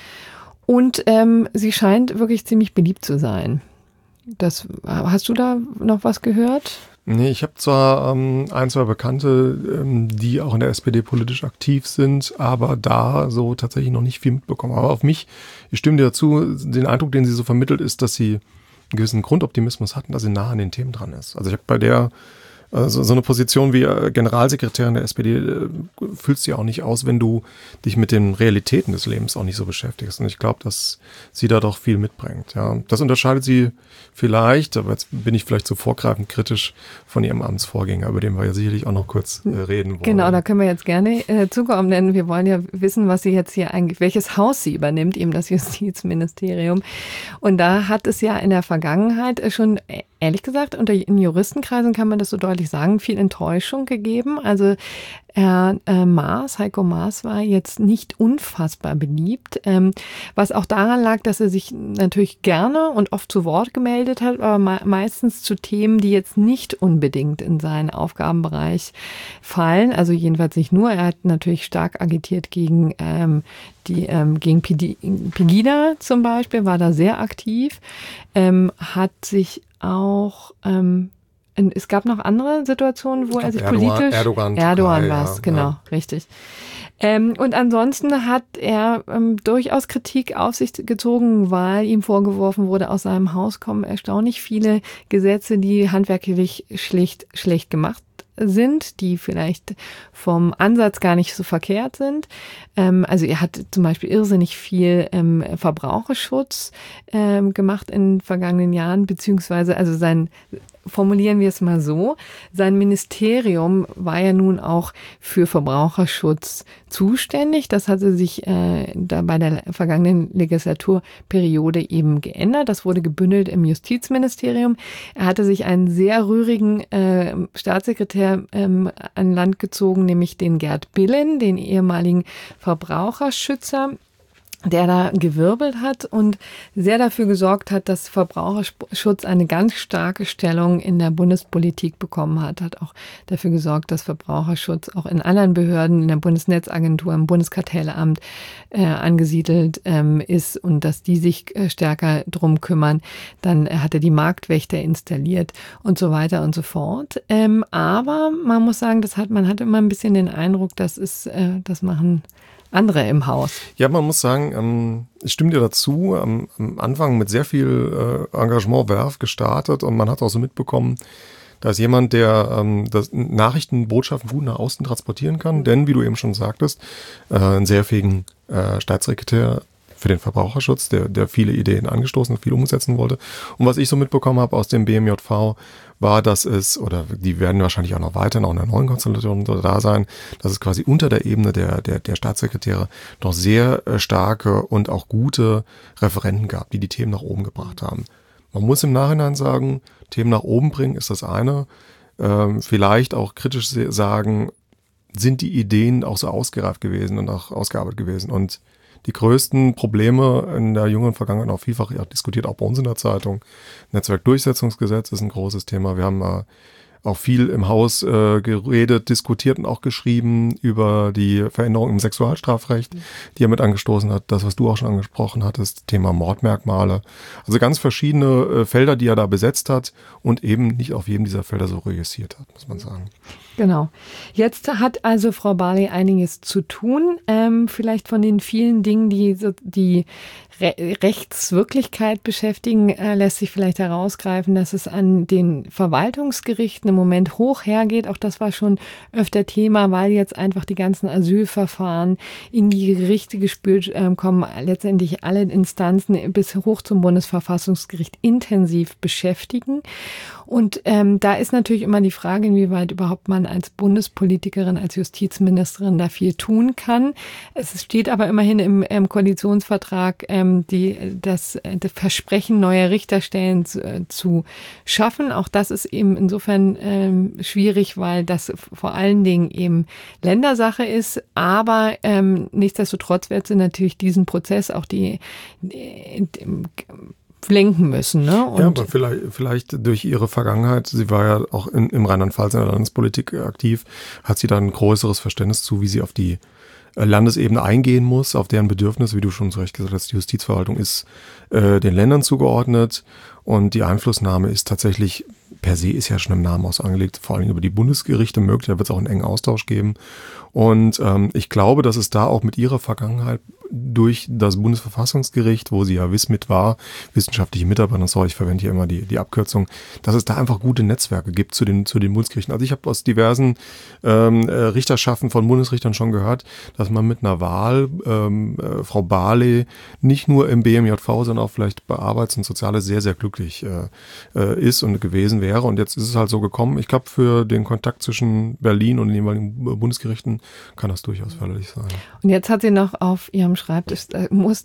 Und ähm, sie scheint wirklich ziemlich beliebt zu sein. Das, hast du da noch was gehört? Nee, ich habe zwar ähm, ein, zwei Bekannte, ähm, die auch in der S P D politisch aktiv sind, aber da so tatsächlich noch nicht viel mitbekommen. Aber auf mich, ich stimme dir dazu, den Eindruck, den sie so vermittelt, ist, dass sie einen gewissen Grundoptimismus hatten, dass sie nah an den Themen dran ist. Also ich habe bei der Also so eine Position wie Generalsekretärin der S P D äh, füllst du ja auch nicht aus, wenn du dich mit den Realitäten des Lebens auch nicht so beschäftigst. Und ich glaube, dass sie da doch viel mitbringt. Ja, das unterscheidet sie vielleicht, aber jetzt bin ich vielleicht so vorgreifend kritisch von ihrem Amtsvorgänger, über den wir ja sicherlich auch noch kurz äh, reden wollen. Genau, da können wir jetzt gerne äh, zukommen, denn wir wollen ja wissen, was sie jetzt hier eigentlich, welches Haus sie übernimmt, eben das Justizministerium. Und da hat es ja in der Vergangenheit schon, ehrlich gesagt, unter in Juristenkreisen kann man das so deutlich sagen, viel Enttäuschung gegeben. Also Herr äh, Maas, Heiko Maas war jetzt nicht unfassbar beliebt, ähm, was auch daran lag, dass er sich natürlich gerne und oft zu Wort gemeldet hat, aber me- meistens zu Themen, die jetzt nicht unbedingt in seinen Aufgabenbereich fallen. Also jedenfalls nicht nur. Er hat natürlich stark agitiert gegen ähm, die ähm, gegen Pegida zum Beispiel, war da sehr aktiv, ähm, hat sich auch ähm, es gab noch andere Situationen, wo er sich Erdogan, politisch... Erdogan, Erdogan war es, ja, genau, ja. richtig. Ähm, und ansonsten hat er ähm, durchaus Kritik auf sich gezogen, weil ihm vorgeworfen wurde, aus seinem Haus kommen erstaunlich viele Gesetze, die handwerklich schlicht schlecht gemacht sind, die vielleicht vom Ansatz gar nicht so verkehrt sind. Ähm, also er hat zum Beispiel irrsinnig viel ähm, Verbraucherschutz ähm, gemacht in den vergangenen Jahren, beziehungsweise also sein, formulieren wir es mal so, sein Ministerium war ja nun auch für Verbraucherschutz zuständig. Das hatte sich äh, da bei der vergangenen Legislaturperiode eben geändert. Das wurde gebündelt im Justizministerium. Er hatte sich einen sehr rührigen äh, Staatssekretär ähm, an Land gezogen, nämlich den Gerd Billen, den ehemaligen Verbraucherschützer, der da gewirbelt hat und sehr dafür gesorgt hat, dass Verbraucherschutz eine ganz starke Stellung in der Bundespolitik bekommen hat. Hat auch dafür gesorgt, dass Verbraucherschutz auch in anderen Behörden, in der Bundesnetzagentur, im Bundeskartellamt äh, angesiedelt ähm, ist und dass die sich äh, stärker drum kümmern. Dann äh, hat er die Marktwächter installiert und so weiter und so fort. Ähm, aber man muss sagen, das hat, man hat immer ein bisschen den Eindruck, das ist, äh, das machen andere im Haus. Ja, man muss sagen, ähm, ich stimme dir dazu, am, am Anfang mit sehr viel äh, Engagement, Werf gestartet und man hat auch so mitbekommen, da ist jemand, der ähm, das Nachrichtenbotschaften gut nach außen transportieren kann, denn wie du eben schon sagtest, äh, einen sehr fähigen äh, Staatssekretär für den Verbraucherschutz, der, der viele Ideen angestoßen und viel umsetzen wollte. Und was ich so mitbekommen habe aus dem B M J V, war, dass es, oder die werden wahrscheinlich auch noch weiter, noch in der neuen Konstellation da sein, dass es quasi unter der Ebene der, der, der Staatssekretäre noch sehr starke und auch gute Referenten gab, die die Themen nach oben gebracht haben. Man muss im Nachhinein sagen, Themen nach oben bringen ist das eine. Ähm, vielleicht auch kritisch sagen, sind die Ideen auch so ausgereift gewesen und auch ausgearbeitet gewesen. Und die größten Probleme in der jüngeren Vergangenheit auch vielfach ja, diskutiert, auch bei uns in der Zeitung. Netzwerkdurchsetzungsgesetz ist ein großes Thema. Wir haben äh, auch viel im Haus äh, geredet, diskutiert und auch geschrieben über die Veränderung im Sexualstrafrecht, die er mit angestoßen hat. Das, was du auch schon angesprochen hattest, Thema Mordmerkmale. Also ganz verschiedene äh, Felder, die er da besetzt hat und eben nicht auf jedem dieser Felder so reüssiert hat, muss man sagen. Genau. Jetzt hat also Frau Barley einiges zu tun. Ähm, vielleicht von den vielen Dingen, die so die Re- Rechtswirklichkeit beschäftigen, äh, lässt sich vielleicht herausgreifen, dass es an den Verwaltungsgerichten im Moment hoch hergeht. Auch das war schon öfter Thema, weil jetzt einfach die ganzen Asylverfahren in die Gerichte gespült äh, kommen, letztendlich alle Instanzen bis hoch zum Bundesverfassungsgericht intensiv beschäftigen. Und ähm, da ist natürlich immer die Frage, inwieweit überhaupt man als Bundespolitikerin, als Justizministerin da viel tun kann. Es steht aber immerhin im, im Koalitionsvertrag, ähm, die, das, das Versprechen neuer Richterstellen zu, äh, zu schaffen. Auch das ist eben insofern ähm, schwierig, weil das vor allen Dingen eben Ländersache ist. Aber ähm, nichtsdestotrotz wird sie natürlich diesen Prozess auch die, die, die lenken müssen. Ne? Und ja, aber vielleicht, vielleicht durch ihre Vergangenheit, sie war ja auch in, im Rheinland-Pfalz in der Landespolitik aktiv, hat sie dann ein größeres Verständnis zu, wie sie auf die Landesebene eingehen muss, auf deren Bedürfnisse, wie du schon zu Recht gesagt hast, die Justizverwaltung ist äh, den Ländern zugeordnet und die Einflussnahme ist tatsächlich, per se ist ja schon im Namen aus angelegt, vor allem über die Bundesgerichte möglich, da wird es auch einen engen Austausch geben. Und ähm, ich glaube, dass es da auch mit ihrer Vergangenheit durch das Bundesverfassungsgericht, wo sie ja Wiss mit war, wissenschaftliche Mitarbeiter, sorry, ich verwende hier immer die, die Abkürzung, dass es da einfach gute Netzwerke gibt zu den, zu den Bundesgerichten. Also ich habe aus diversen ähm, Richterschaften von Bundesrichtern schon gehört, dass man mit einer Wahl ähm, äh, Frau Barley nicht nur im B M J V, sondern auch vielleicht bei Arbeits- und Soziales sehr, sehr glücklich äh, ist und gewesen wäre. Und jetzt ist es halt so gekommen. Ich glaube, für den Kontakt zwischen Berlin und den jeweiligen Bundesgerichten kann das durchaus förderlich sein. Und jetzt hat sie noch auf ihrem Schreibtisch das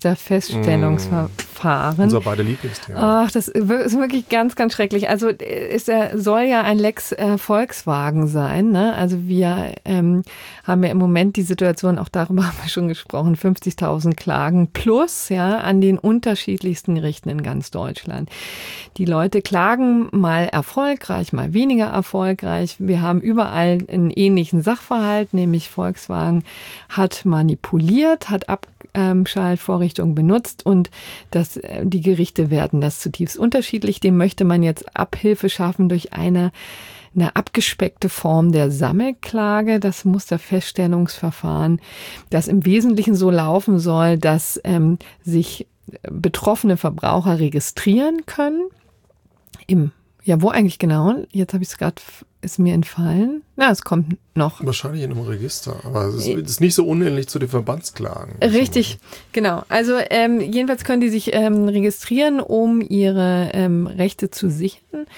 Musterfeststellungsverfahren. Unser beide Lieblingsthema. Ach, das ist wirklich ganz, ganz schrecklich. Also es soll ja ein Lex äh, Volkswagen sein. Ne? Also wir ähm, haben ja im Moment die Situation, auch darüber haben wir schon gesprochen, fünfzigtausend Klagen plus ja an den unterschiedlichsten Gerichten in ganz Deutschland. Die Leute klagen mal erfolgreich, mal weniger erfolgreich. Wir haben überall einen ähnlichen Sachverhalt, nämlich Volkswagen hat manipuliert, hat Abschaltvorrichtungen benutzt und das, die Gerichte werten das zutiefst unterschiedlich. Dem möchte man jetzt Abhilfe schaffen durch eine, eine abgespeckte Form der Sammelklage, das Musterfeststellungsverfahren, das im Wesentlichen so laufen soll, dass ähm, sich betroffene Verbraucher registrieren können. Im, ja, wo eigentlich genau? Jetzt habe ich es gerade, ist mir entfallen. Na, es kommt noch. Wahrscheinlich in einem Register, aber es ist, es ist nicht so unähnlich zu den Verbandsklagen. Richtig, genau. Also ähm, jedenfalls können die sich ähm, registrieren, um ihre ähm, Rechte zu sichern.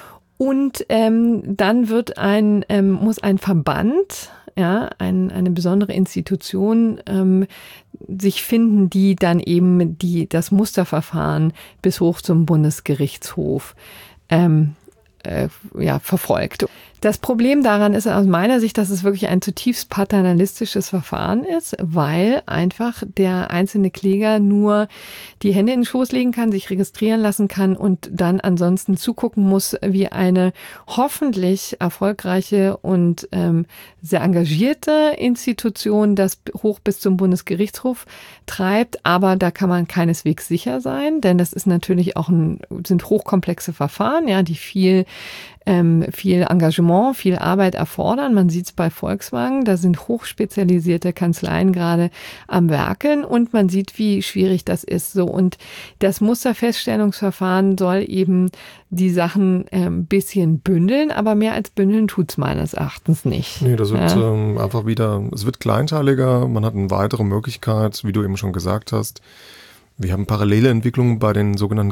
Und ähm, dann wird ein, ähm, muss ein Verband, ja, ein, eine besondere Institution ähm, sich finden, die dann eben die, das Musterverfahren bis hoch zum Bundesgerichtshof ähm, äh, ja, verfolgt. Das Problem daran ist aus meiner Sicht, dass es wirklich ein zutiefst paternalistisches Verfahren ist, weil einfach der einzelne Kläger nur die Hände in den Schoß legen kann, sich registrieren lassen kann und dann ansonsten zugucken muss, wie eine hoffentlich erfolgreiche und ähm, sehr engagierte Institution das hoch bis zum Bundesgerichtshof treibt. Aber da kann man keineswegs sicher sein, denn das ist natürlich auch ein, sind hochkomplexe Verfahren, ja, die viel Ähm, viel Engagement, viel Arbeit erfordern. Man sieht es bei Volkswagen, da sind hochspezialisierte Kanzleien gerade am Werkeln und man sieht, wie schwierig das ist. So, und das Musterfeststellungsverfahren soll eben die Sachen ein ähm, bisschen bündeln, aber mehr als bündeln tut's meines Erachtens nicht. Nee, das wird ja. ähm, einfach wieder, es wird kleinteiliger, man hat eine weitere Möglichkeit, wie du eben schon gesagt hast, Wir haben parallele Entwicklungen bei den sogenannten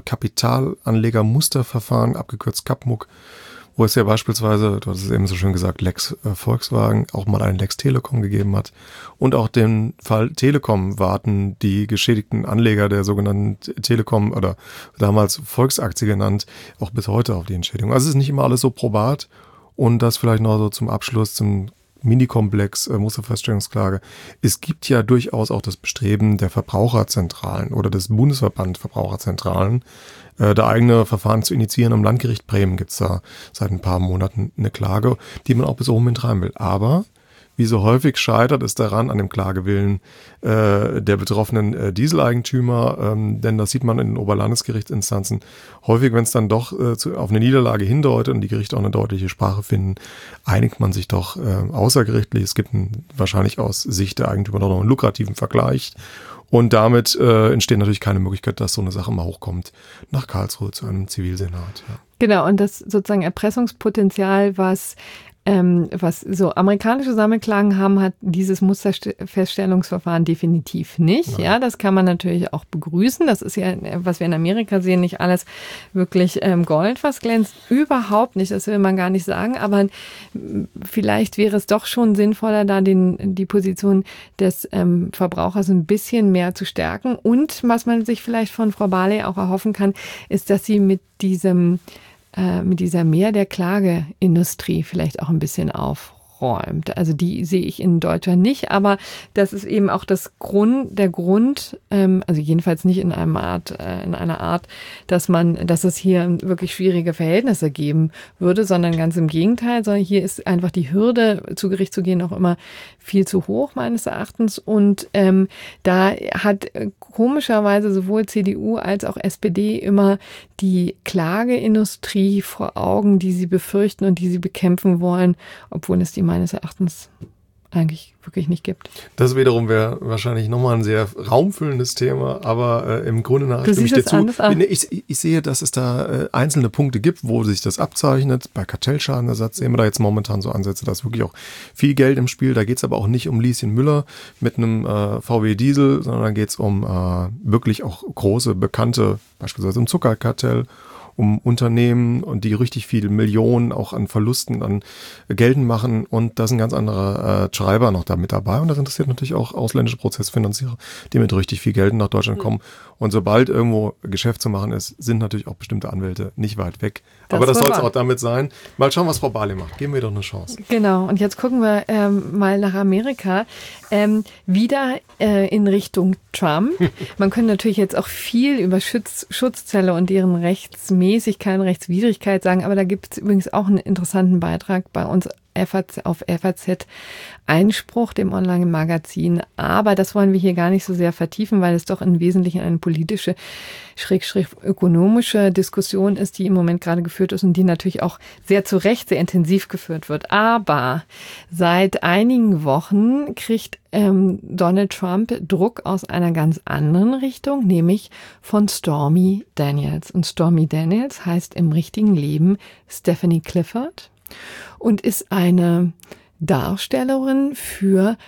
Kapitalanlegermusterverfahren, abgekürzt Capmuc, wo es ja beispielsweise, du hast es eben so schön gesagt, Lex äh, Volkswagen, auch mal einen Lex Telekom gegeben hat. Und auch den Fall Telekom warten die geschädigten Anleger der sogenannten Telekom oder damals Volksaktie genannt, auch bis heute auf die Entschädigung. Also es ist nicht immer alles so probat. Und das vielleicht noch so zum Abschluss, zum Minikomplex äh, Musterfeststellungsklage. Es gibt ja durchaus auch das Bestreben der Verbraucherzentralen oder des Bundesverband Verbraucherzentralen, äh, da eigene Verfahren zu initiieren. Am Landgericht Bremen gibt's da seit ein paar Monaten eine Klage, die man auch bis oben hintreiben will. Aber wie so häufig scheitert es daran an dem Klagewillen äh, der betroffenen äh, Dieseleigentümer, ähm, denn das sieht man in den Oberlandesgerichtsinstanzen häufig, wenn es dann doch äh, zu, auf eine Niederlage hindeutet und die Gerichte auch eine deutliche Sprache finden, einigt man sich doch äh, außergerichtlich. Es gibt einen, wahrscheinlich aus Sicht der Eigentümer noch einen lukrativen Vergleich und damit äh, entsteht natürlich keine Möglichkeit, dass so eine Sache mal hochkommt nach Karlsruhe zu einem Zivilsenat. Ja. Genau, und das sozusagen Erpressungspotenzial, was Ähm, was so amerikanische Sammelklagen haben, hat dieses Musterfeststellungsverfahren definitiv nicht. Ja, das kann man natürlich auch begrüßen. Das ist ja, was wir in Amerika sehen, nicht alles wirklich ähm, Gold, was glänzt. Überhaupt nicht, das will man gar nicht sagen. Aber vielleicht wäre es doch schon sinnvoller, da den, die Position des ähm, Verbrauchers ein bisschen mehr zu stärken. Und was man sich vielleicht von Frau Barley auch erhoffen kann, ist, dass sie mit diesem mit dieser Mehr der Klageindustrie vielleicht auch ein bisschen aufräumt. Also die sehe ich in Deutschland nicht, aber das ist eben auch das Grund, der Grund, ähm, also jedenfalls nicht in einer Art, äh, in einer Art, dass man, dass es hier wirklich schwierige Verhältnisse geben würde, sondern ganz im Gegenteil, sondern hier ist einfach die Hürde, zu Gericht zu gehen, auch immer viel zu hoch meines Erachtens. Und ähm, da hat äh, komischerweise sowohl C D U als auch S P D immer die Klageindustrie vor Augen, die sie befürchten und die sie bekämpfen wollen, obwohl es die meines Erachtens eigentlich wirklich nicht gibt. Das wiederum wäre wahrscheinlich nochmal ein sehr raumfüllendes Thema, aber äh, im Grunde nach stimme ich dir zu. Ich, ich sehe, dass es da äh, einzelne Punkte gibt, wo sich das abzeichnet. Bei Kartellschadenersatz sehen wir da jetzt momentan so Ansätze, da ist wirklich auch viel Geld im Spiel. Da geht es aber auch nicht um Lieschen Müller mit einem äh, V W Diesel, sondern da geht es um äh, wirklich auch große, bekannte, beispielsweise um Zuckerkartell, um Unternehmen und die richtig viele Millionen auch an Verlusten an geltend machen und da ist ein ganz anderer äh, Schreiber noch da mit dabei und das interessiert natürlich auch ausländische Prozessfinanzierer, die mit richtig viel Geld nach Deutschland kommen und sobald irgendwo Geschäft zu machen ist, sind natürlich auch bestimmte Anwälte nicht weit weg. Das Aber das soll es auch damit sein. Mal schauen, was Frau Barley macht. Geben wir doch eine Chance. Genau, und jetzt gucken wir ähm, mal nach Amerika. Ähm, wieder äh, in Richtung Trump. Man könnte natürlich jetzt auch viel über Schutz, Schutzzelle und deren Rechtsmäßigkeit, Rechtswidrigkeit sagen, aber da gibt es übrigens auch einen interessanten Beitrag bei uns auf F A Z Einspruch, dem Online-Magazin. Aber das wollen wir hier gar nicht so sehr vertiefen, weil es doch im Wesentlichen eine politische, schrägstrich ökonomische Diskussion ist, die im Moment gerade geführt ist und die natürlich auch sehr zu Recht, sehr intensiv geführt wird. Aber seit einigen Wochen kriegt ähm, Donald Trump Druck aus einer ganz anderen Richtung, nämlich von Stormy Daniels. Und Stormy Daniels heißt im richtigen Leben Stephanie Clifford und ist eine Darstellerin für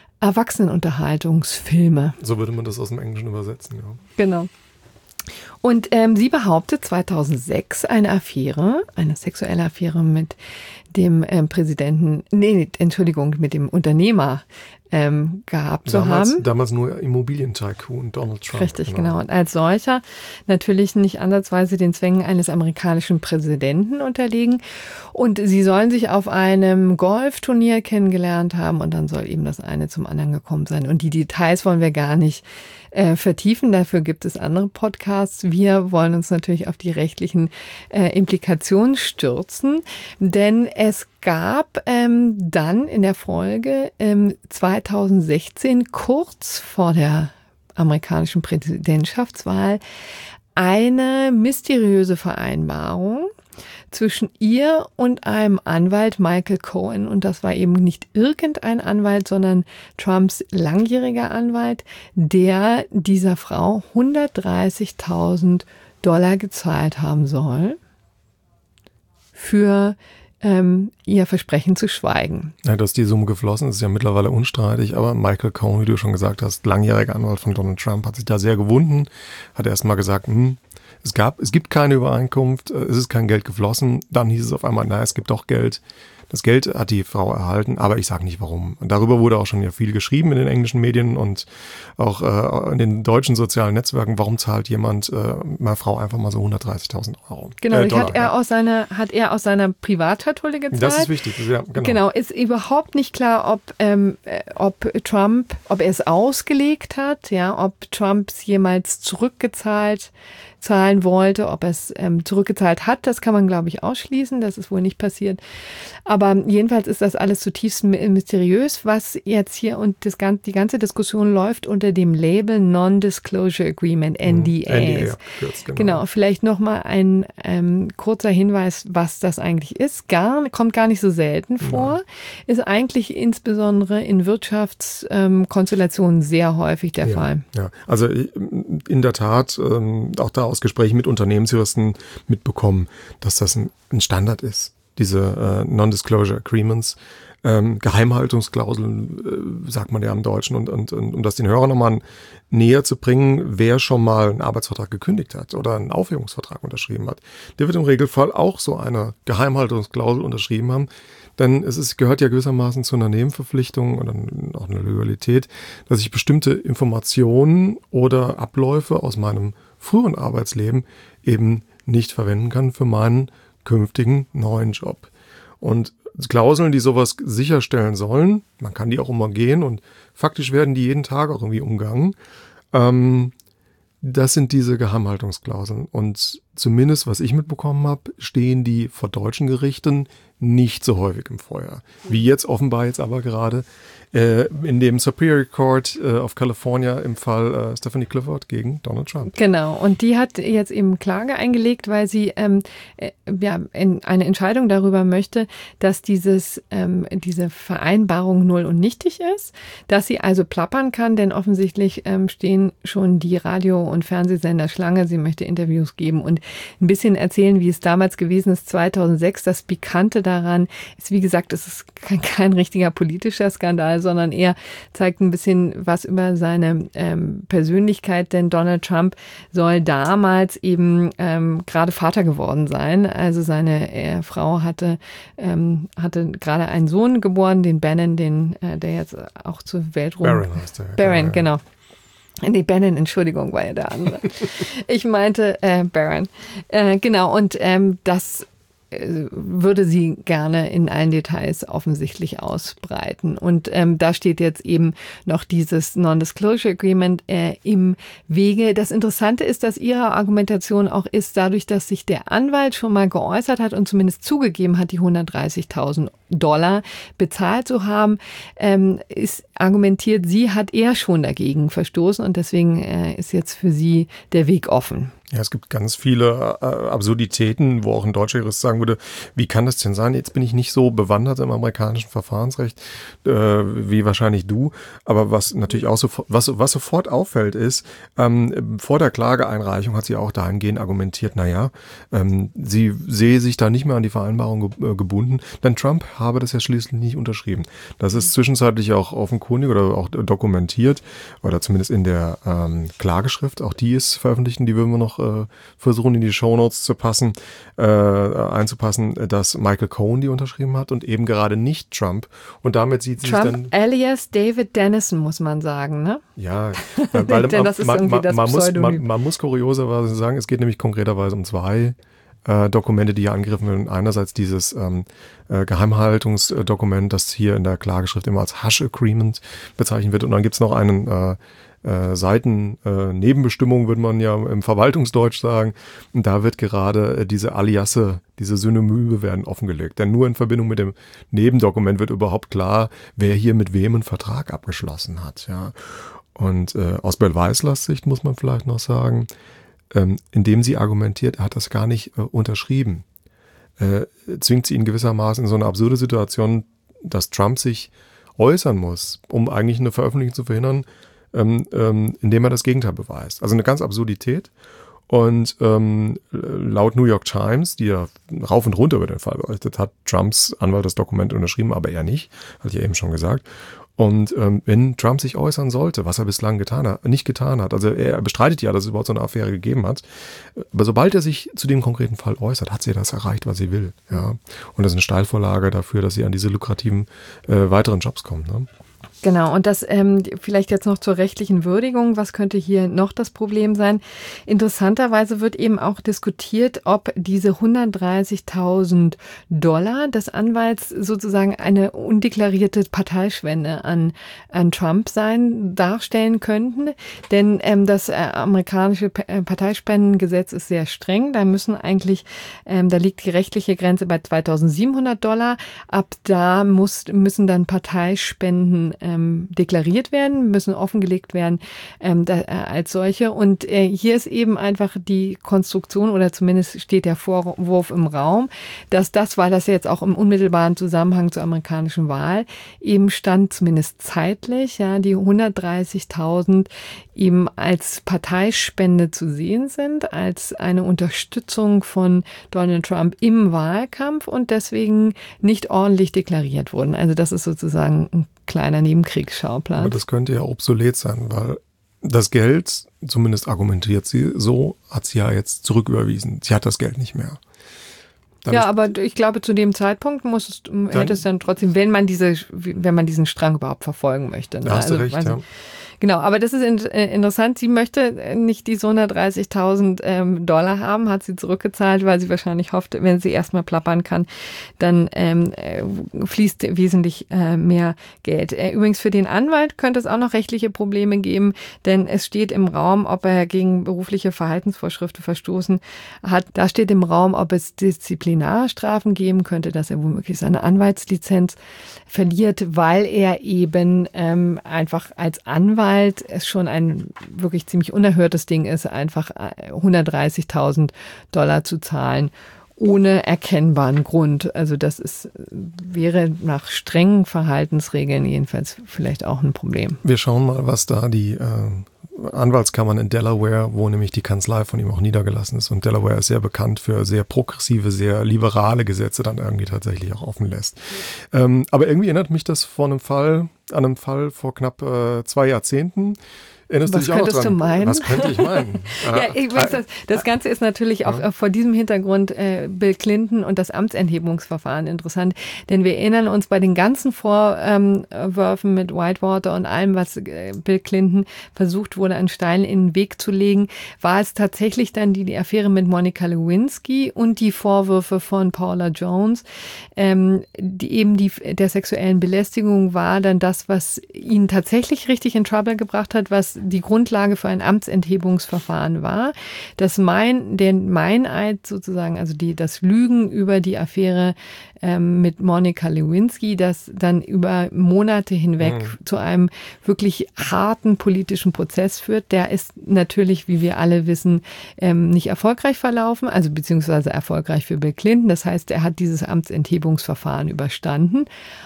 Erwachsenenunterhaltungsfilme. So würde man das aus dem Englischen übersetzen, ja. Genau. Und ähm, sie behauptet zweitausendsechs eine Affäre, eine sexuelle Affäre mit dem ähm, Präsidenten, nee, Entschuldigung, mit dem Unternehmer ähm, gehabt damals, zu haben. Damals nur Immobilientycoon Donald Trump. Richtig, genau. genau. Und als solcher natürlich nicht ansatzweise den Zwängen eines amerikanischen Präsidenten unterlegen. Und sie sollen sich auf einem Golfturnier kennengelernt haben und dann soll eben das eine zum anderen gekommen sein. Und die Details wollen wir gar nicht äh, vertiefen. Dafür gibt es andere Podcasts. Wir wollen uns natürlich auf die rechtlichen äh, Implikationen stürzen, denn es gab ähm, dann in der Folge ähm, zweitausendsechzehn, kurz vor der amerikanischen Präsidentschaftswahl, eine mysteriöse Vereinbarung zwischen ihr und einem Anwalt, Michael Cohen. Und das war eben nicht irgendein Anwalt, sondern Trumps langjähriger Anwalt, der dieser Frau hundertdreißigtausend Dollar gezahlt haben soll für ähm, ihr Versprechen zu schweigen. Ja, dass die Summe geflossen ist, ist ja mittlerweile unstreitig, aber Michael Cohen, wie du schon gesagt hast, langjähriger Anwalt von Donald Trump, hat sich da sehr gewunden, hat erst mal gesagt, hm, es gab, es gibt keine Übereinkunft, es ist kein Geld geflossen, dann hieß es auf einmal, naja, es gibt doch Geld. Das Geld hat die Frau erhalten, aber ich sage nicht warum. Und darüber wurde auch schon ja viel geschrieben in den englischen Medien und auch äh, in den deutschen sozialen Netzwerken. Warum zahlt jemand äh, einer Frau einfach mal so hundertdreißigtausend Euro? Genau, äh, Dollar, hat er ja. aus seiner, hat er aus seiner Privatschatulle gezahlt. Das ist wichtig, ja, genau. Genau, ist überhaupt nicht klar, ob, ähm, ob Trump, ob er es ausgelegt hat, ja, ob Trump es jemals zurückgezahlt zahlen wollte, ob er es ähm, zurückgezahlt hat, das kann man, glaube ich, ausschließen. Das ist wohl nicht passiert. Aber jedenfalls ist das alles zutiefst mysteriös, was jetzt hier und das, die ganze Diskussion läuft unter dem Label Non-Disclosure Agreement, N D As. N D A, ja, kurz, genau. genau, vielleicht nochmal ein ähm, kurzer Hinweis, was das eigentlich ist. Gar, kommt gar nicht so selten vor. Ja. Ist eigentlich insbesondere in Wirtschaftskonstellationen ähm, sehr häufig der ja, Fall. Ja, also in der Tat, ähm, auch da aus Gesprächen mit Unternehmensjuristen mitbekommen, dass das ein, ein Standard ist, diese äh, Non-Disclosure Agreements, ähm, Geheimhaltungsklauseln, äh, sagt man ja im Deutschen, und, und, und um das den Hörern nochmal näher zu bringen, wer schon mal einen Arbeitsvertrag gekündigt hat oder einen Aufhebungsvertrag unterschrieben hat, der wird im Regelfall auch so eine Geheimhaltungsklausel unterschrieben haben, denn es ist, gehört ja gewissermaßen zu einer Nebenverpflichtung oder auch einer Legalität, dass ich bestimmte Informationen oder Abläufe aus meinem früheren Arbeitsleben eben nicht verwenden kann für meinen künftigen neuen Job. Und Klauseln, die sowas sicherstellen sollen, man kann die auch umgehen und faktisch werden die jeden Tag auch irgendwie umgangen, ähm, das sind diese Geheimhaltungsklauseln. Und zumindest, was ich mitbekommen habe, stehen die vor deutschen Gerichten nicht so häufig im Feuer. Wie jetzt offenbar jetzt aber gerade äh, in dem Superior Court äh, of California im Fall äh, Stephanie Clifford gegen Donald Trump. Genau, und die hat jetzt eben Klage eingelegt, weil sie ähm, äh, ja, in eine Entscheidung darüber möchte, dass dieses, ähm, diese Vereinbarung null und nichtig ist, dass sie also plappern kann, denn offensichtlich ähm, stehen schon die Radio- und Fernsehsender Schlange. Sie möchte Interviews geben und ein bisschen erzählen, wie es damals gewesen ist, zweitausendsechs. Das Pikante daran ist, wie gesagt, es ist kein, kein richtiger politischer Skandal, sondern eher zeigt ein bisschen was über seine ähm, Persönlichkeit, denn Donald Trump soll damals eben ähm, gerade Vater geworden sein. Also seine äh, Frau hatte, ähm, hatte gerade einen Sohn geboren, den Bannon, den, äh, der jetzt auch zur Welt rum... Barron heißt der. Barron, genau. Nee, Bannon, Entschuldigung, war ja der andere. Ich meinte äh, Barron. Äh, genau, und ähm, das äh, würde sie gerne in allen Details offensichtlich ausbreiten. Und ähm, da steht jetzt eben noch dieses Non-Disclosure Agreement äh, im Wege. Das Interessante ist, dass ihre Argumentation auch ist, dadurch, dass sich der Anwalt schon mal geäußert hat und zumindest zugegeben hat, die hundertdreißigtausend Dollar bezahlt zu haben, ähm, ist argumentiert, sie hat eher schon dagegen verstoßen und deswegen äh, ist jetzt für sie der Weg offen. Ja, es gibt ganz viele äh, Absurditäten, wo auch ein deutscher Jurist sagen würde, wie kann das denn sein? Jetzt bin ich nicht so bewandert im amerikanischen Verfahrensrecht äh, wie wahrscheinlich du, aber was natürlich auch so, was, was sofort auffällt ist, ähm, vor der Klageeinreichung hat sie auch dahingehend argumentiert, naja, ähm, sie sehe sich da nicht mehr an die Vereinbarung ge- äh, gebunden, denn Trump habe das ja schließlich nicht unterschrieben. Das ist zwischenzeitlich auch offenkundig oder auch dokumentiert oder zumindest in der ähm, Klageschrift, auch die ist veröffentlicht und die würden wir noch äh, versuchen in die Shownotes zu passen, äh, einzupassen, dass Michael Cohen die unterschrieben hat und eben gerade nicht Trump. Und damit sieht sie Trump sich dann... alias David Dennison, muss man sagen, ne? Ja, weil Denn das ist man, irgendwie man, das man, muss, Pseudonym. man, man muss kurioserweise sagen, es geht nämlich konkreterweise um zwei äh, Dokumente, die hier angegriffen werden. Einerseits dieses ähm, äh, Geheimhaltungsdokument, das hier in der Klageschrift immer als Hush Agreement bezeichnet wird. Und dann gibt es noch einen äh, äh, Seiten äh, Nebenbestimmung, würde man ja im Verwaltungsdeutsch sagen. Und da wird gerade äh, diese Aliasse, diese Synonyme werden offengelegt. Denn nur in Verbindung mit dem Nebendokument wird überhaupt klar, wer hier mit wem einen Vertrag abgeschlossen hat. Ja. Und äh, aus Beweislastsicht Sicht muss man vielleicht noch sagen, ähm, indem sie argumentiert, er hat das gar nicht äh, unterschrieben, äh, zwingt sie ihn gewissermaßen in so eine absurde Situation, dass Trump sich äußern muss, um eigentlich eine Veröffentlichung zu verhindern, ähm, ähm, indem er das Gegenteil beweist. Also eine ganz Absurdität. Und ähm, laut New York Times, die ja rauf und runter über den Fall berichtet hat, Trumps Anwalt das Dokument unterschrieben, aber er nicht, hatte ich ja eben schon gesagt. Und ähm, wenn Trump sich äußern sollte, was er bislang getan hat, nicht getan hat, also er bestreitet ja, dass es überhaupt so eine Affäre gegeben hat, aber sobald er sich zu dem konkreten Fall äußert, hat sie das erreicht, was sie will. Ja. Und das ist eine Steilvorlage dafür, dass sie an diese lukrativen äh, weiteren Jobs kommt. Ne? Genau, und das ähm, vielleicht jetzt noch zur rechtlichen Würdigung. Was könnte hier noch das Problem sein? Interessanterweise wird eben auch diskutiert, ob diese hundertdreißigtausend Dollar des Anwalts sozusagen eine undeklarierte Parteispende an, an Trump sein, darstellen könnten. Denn ähm, das äh, amerikanische P- Parteispendengesetz ist sehr streng. Da müssen eigentlich, ähm, da liegt die rechtliche Grenze bei zweitausendsiebenhundert Dollar. Ab da muss, müssen dann Parteispenden Ähm, deklariert werden, müssen offengelegt werden ähm, da, äh, als solche. Und äh, hier ist eben einfach die Konstruktion oder zumindest steht der Vorwurf im Raum, dass das, weil das jetzt auch im unmittelbaren Zusammenhang zur amerikanischen Wahl eben stand, zumindest zeitlich, ja, die hundertdreißigtausend eben als Parteispende zu sehen sind, als eine Unterstützung von Donald Trump im Wahlkampf und deswegen nicht ordentlich deklariert wurden. Also das ist sozusagen ein kleiner Nebenkriegsschauplatz. Aber das könnte ja obsolet sein, weil das Geld, zumindest argumentiert sie so, hat sie ja jetzt zurücküberwiesen. Sie hat das Geld nicht mehr. Dann ja, aber ich glaube, zu dem Zeitpunkt muss es, dann, hätte es dann trotzdem, wenn man diese, wenn man diesen Strang überhaupt verfolgen möchte. Ne? Da hast du also, recht, also, ja. Genau, aber das ist in, äh, interessant. Sie möchte nicht diese hundertdreißigtausend ähm, Dollar haben, hat sie zurückgezahlt, weil sie wahrscheinlich hofft, wenn sie erstmal plappern kann, dann ähm, äh, fließt wesentlich äh, mehr Geld. Äh, übrigens für den Anwalt könnte es auch noch rechtliche Probleme geben, denn es steht im Raum, ob er gegen berufliche Verhaltensvorschriften verstoßen hat. Da steht im Raum, ob es Disziplinarstrafen geben könnte, dass er womöglich seine Anwaltslizenz verliert, weil er eben ähm, einfach als Anwalt es schon ein wirklich ziemlich unerhörtes Ding ist, einfach hundertdreißigtausend Dollar zu zahlen, ohne erkennbaren Grund. Also das ist, wäre nach strengen Verhaltensregeln jedenfalls vielleicht auch ein Problem. Wir schauen mal, was da die äh, Anwaltskammern in Delaware, wo nämlich die Kanzlei von ihm auch niedergelassen ist. Und Delaware ist sehr bekannt für sehr progressive, sehr liberale Gesetze, dann irgendwie tatsächlich auch offen lässt. Mhm. Ähm, aber irgendwie erinnert mich das vor einem Fall, an einem Fall vor knapp äh, zwei Jahrzehnten. Erinnerst Was du dich auch könntest dran? du meinen? Was könnte ich meinen? ja, ich weiß, das, das Ganze ist natürlich auch ja. vor diesem Hintergrund äh, Bill Clinton und das Amtsenthebungsverfahren interessant, denn wir erinnern uns bei den ganzen Vorwürfen mit Whitewater und allem, was äh, Bill Clinton versucht wurde, einen Stein in den Weg zu legen, war es tatsächlich dann die, die Affäre mit Monica Lewinsky und die Vorwürfe von Paula Jones, ähm, die eben die der sexuellen Belästigung war dann das, was ihn tatsächlich richtig in Trouble gebracht hat, was die Grundlage für ein Amtsenthebungsverfahren war, dass mein, der Meineid sozusagen, also die, das Lügen über die Affäre ähm, mit Monica Lewinsky, das dann über Monate hinweg mhm. zu einem wirklich harten politischen Prozess führt. Der ist natürlich, wie wir alle wissen, ähm, nicht erfolgreich verlaufen, also beziehungsweise erfolgreich für Bill Clinton. Das heißt, er hat dieses Amtsenthebungsverfahren überstanden.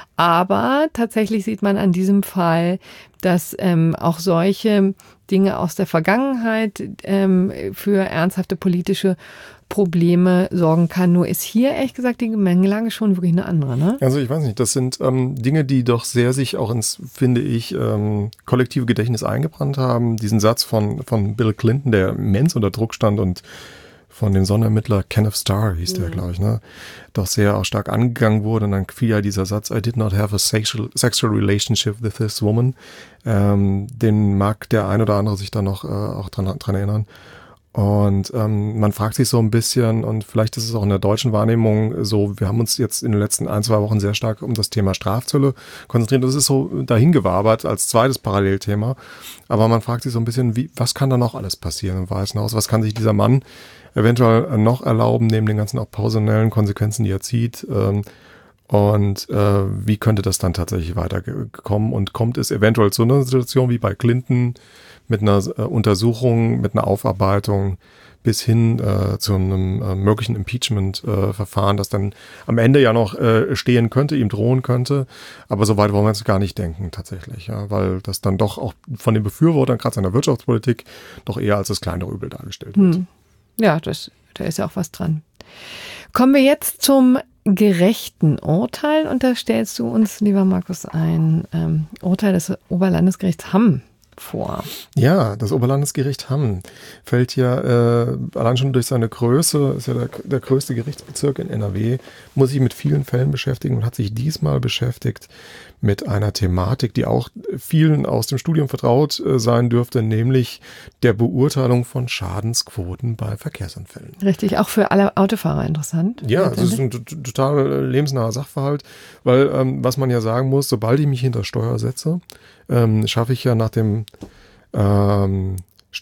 Aber tatsächlich sieht man an diesem Fall, dass ähm, auch solche Dinge aus der Vergangenheit ähm, für ernsthafte politische Probleme sorgen kann. Nur ist hier, ehrlich gesagt, die Gemengelage schon wirklich eine andere, ne? Also ich weiß nicht, das sind ähm, Dinge, die doch sehr sich auch ins, finde ich, ähm, kollektive Gedächtnis eingebrannt haben. Diesen Satz von, von Bill Clinton, der immens unter Druck stand und von dem Sonderermittler Kenneth Starr hieß der, mhm. glaube ich, ne, doch sehr auch stark angegangen wurde. Und dann fiel ja dieser Satz, I did not have a sexual, sexual relationship with this woman. Ähm, den mag der ein oder andere sich da noch äh, auch dran, dran erinnern. Und ähm, man fragt sich so ein bisschen, und vielleicht ist es auch in der deutschen Wahrnehmung so, wir haben uns jetzt in den letzten ein, zwei Wochen sehr stark um das Thema Strafzölle konzentriert. Das ist so dahingewabert als zweites Parallelthema. Aber man fragt sich so ein bisschen, wie, was kann da noch alles passieren im Weißen Haus? Was kann sich dieser Mann eventuell noch erlauben, neben den ganzen auch personellen Konsequenzen, die er zieht? Ähm, und äh, wie könnte das dann tatsächlich weiterkommen? Und kommt es eventuell zu einer Situation wie bei Clinton mit einer äh, Untersuchung, mit einer Aufarbeitung bis hin äh, zu einem äh, möglichen Impeachment-Verfahren, äh, das dann am Ende ja noch äh, stehen könnte, ihm drohen könnte. Aber so weit wollen wir jetzt gar nicht denken tatsächlich, ja, weil das dann doch auch von den Befürwortern, gerade seiner Wirtschaftspolitik, doch eher als das kleinere Übel dargestellt wird. Hm. Ja, das, da ist ja auch was dran. Kommen wir jetzt zum gerechten Urteil und da stellst du uns, lieber Markus, ein ähm, Urteil des Oberlandesgerichts Hamm vor. Ja, das Oberlandesgericht Hamm fällt ja äh, allein schon durch seine Größe, ist ja der, der größte Gerichtsbezirk in N R W, muss sich mit vielen Fällen beschäftigen und hat sich diesmal beschäftigt mit einer Thematik, die auch vielen aus dem Studium vertraut äh, sein dürfte, nämlich der Beurteilung von Schadensquoten bei Verkehrsunfällen. Richtig, auch für alle Autofahrer interessant. Ja, das ist ein t- total lebensnaher Sachverhalt, weil ähm, was man ja sagen muss, sobald ich mich hinter Steuer setze, ähm, schaffe ich ja nach dem ähm,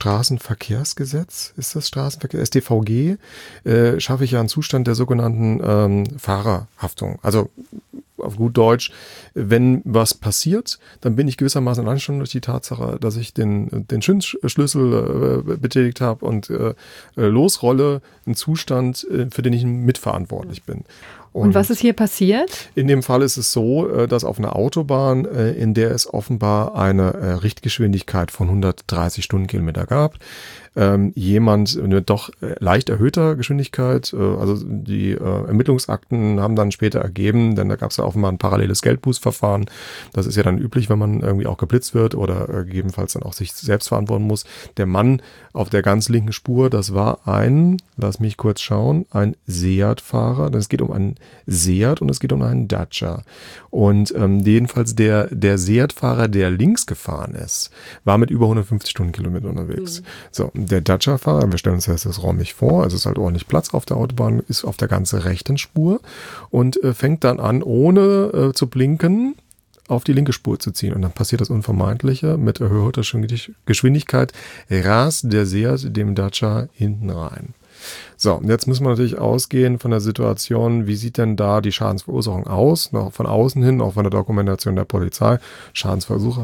Straßenverkehrsgesetz, ist das Straßenverkehr, S t V G, äh, schaffe ich ja einen Zustand der sogenannten ähm, Fahrerhaftung. Also auf gut Deutsch, wenn was passiert, dann bin ich gewissermaßen allein schon durch die Tatsache, dass ich den, den Schlüssel äh, betätigt habe und äh, losrolle, einen Zustand, äh, für den ich mitverantwortlich bin. Und, und was ist hier passiert? In dem Fall ist es so, dass auf einer Autobahn, in der es offenbar eine Richtgeschwindigkeit von hundertdreißig Stundenkilometer gab, ähm, jemand mit doch leicht erhöhter Geschwindigkeit, äh, also die äh, Ermittlungsakten haben dann später ergeben, denn da gab es ja offenbar ein paralleles Geldbußverfahren. Das ist ja dann üblich, wenn man irgendwie auch geblitzt wird oder äh, gegebenenfalls dann auch sich selbst verantworten muss. Der Mann auf der ganz linken Spur, das war ein, lass mich kurz schauen, ein Seat-Fahrer. Es geht um einen Seat und es geht um einen Dacia. Und ähm, jedenfalls der, der Seat-Fahrer, der links gefahren ist, war mit über hundertfünfzig Stundenkilometer unterwegs. Mhm. So, der Dacia-Fahrer, wir stellen uns jetzt das räumlich vor, also es ist halt ordentlich Platz auf der Autobahn, ist auf der ganzen rechten Spur und äh, fängt dann an, ohne äh, zu blinken, auf die linke Spur zu ziehen. Und dann passiert das Unvermeidliche, mit erhöhter Geschwindigkeit rast der Seat dem Dacia hinten rein. So, und jetzt müssen wir natürlich ausgehen von der Situation, wie sieht denn da die Schadensverursachung aus? Noch von außen hin, auch von der Dokumentation der Polizei. Schadensversucher,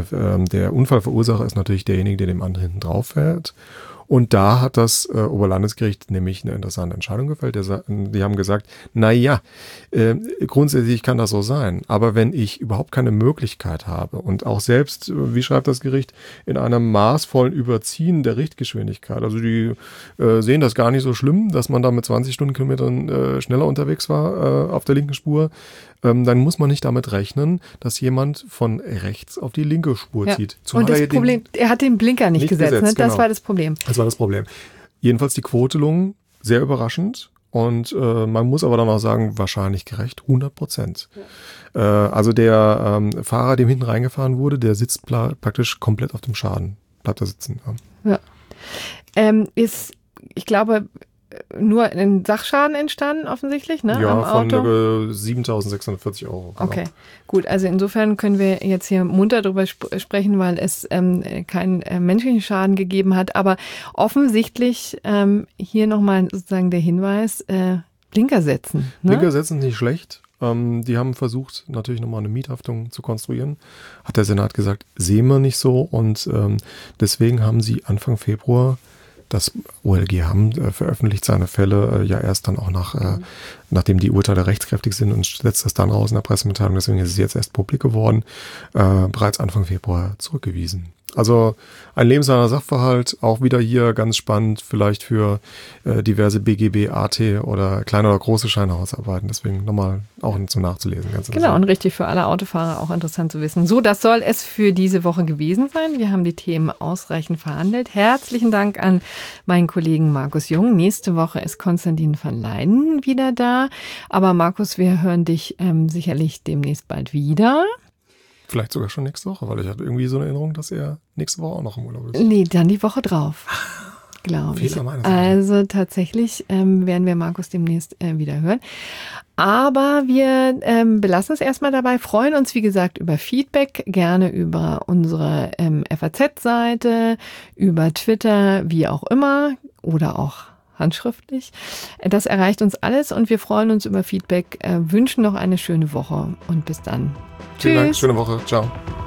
der Unfallverursacher ist natürlich derjenige, der dem anderen hinten drauf fährt. Und da hat das äh, Oberlandesgericht nämlich eine interessante Entscheidung gefällt. Die haben gesagt, na ja, äh, grundsätzlich kann das so sein. Aber wenn ich überhaupt keine Möglichkeit habe und auch selbst, wie schreibt das Gericht, in einem maßvollen Überziehen der Richtgeschwindigkeit, also die äh, sehen das gar nicht so schlimm, dass man da mit zwanzig Stundenkilometern äh, schneller unterwegs war äh, auf der linken Spur, ähm, dann muss man nicht damit rechnen, dass jemand von rechts auf die linke Spur ja. zieht. Zumal und das er Problem, er hat den Blinker nicht, nicht gesetzt, gesetzt ne? Das genau. war das Problem. Das war das Problem. Jedenfalls die Quotelung, sehr überraschend. Und äh, man muss aber dann auch sagen, wahrscheinlich gerecht, hundert Prozent. Ja. Äh, also der ähm, Fahrer, dem hinten reingefahren wurde, der sitzt pla- praktisch komplett auf dem Schaden. Bleibt da sitzen. Ja. ja. Ähm, ist, ich glaube, nur ein Sachschaden entstanden, offensichtlich, ne? Ja, am Auto. Von äh, siebentausendsechshundertvierzig Euro. Genau. Okay, gut. Also insofern können wir jetzt hier munter drüber sp- sprechen, weil es ähm, keinen äh, menschlichen Schaden gegeben hat. Aber offensichtlich ähm, hier nochmal sozusagen der Hinweis, äh, Blinker setzen. Ne? Blinker setzen ist nicht schlecht. Ähm, die haben versucht, natürlich nochmal eine Miethaftung zu konstruieren. Hat der Senat gesagt, sehen wir nicht so. Und ähm, deswegen haben sie Anfang Februar das O L G Hamm äh, veröffentlicht seine Fälle äh, ja erst dann auch nach, äh, nachdem die Urteile rechtskräftig sind und setzt das dann raus in der Pressemitteilung. Deswegen ist es jetzt erst publik geworden, äh, bereits Anfang Februar zurückgewiesen. Also ein lebenslanger Sachverhalt, auch wieder hier ganz spannend, vielleicht für äh, diverse B G B, A T oder kleine oder große Scheinhausarbeiten. Deswegen nochmal auch zum Nachzulesen. Ganz genau, und richtig für alle Autofahrer auch interessant zu wissen. So, das soll es für diese Woche gewesen sein. Wir haben die Themen ausreichend verhandelt. Herzlichen Dank an meinen Kollegen Markus Jung. Nächste Woche ist Konstantin van Leiden wieder da. Aber Markus, wir hören dich ähm, sicherlich demnächst bald wieder. Vielleicht sogar schon nächste Woche, weil ich hatte irgendwie so eine Erinnerung, dass er nächste Woche auch noch im Urlaub ist. Nee, dann die Woche drauf, glaube ich. Also tatsächlich ähm, werden wir Markus demnächst äh, wieder hören. Aber wir ähm, belassen es erstmal dabei, freuen uns, wie gesagt, über Feedback, gerne über unsere ähm, F A Z-Seite, über Twitter, wie auch immer, oder auch handschriftlich. Das erreicht uns alles und wir freuen uns über Feedback, äh, wünschen noch eine schöne Woche und bis dann. Vielen Tschüss. Dank, schöne Woche. Ciao.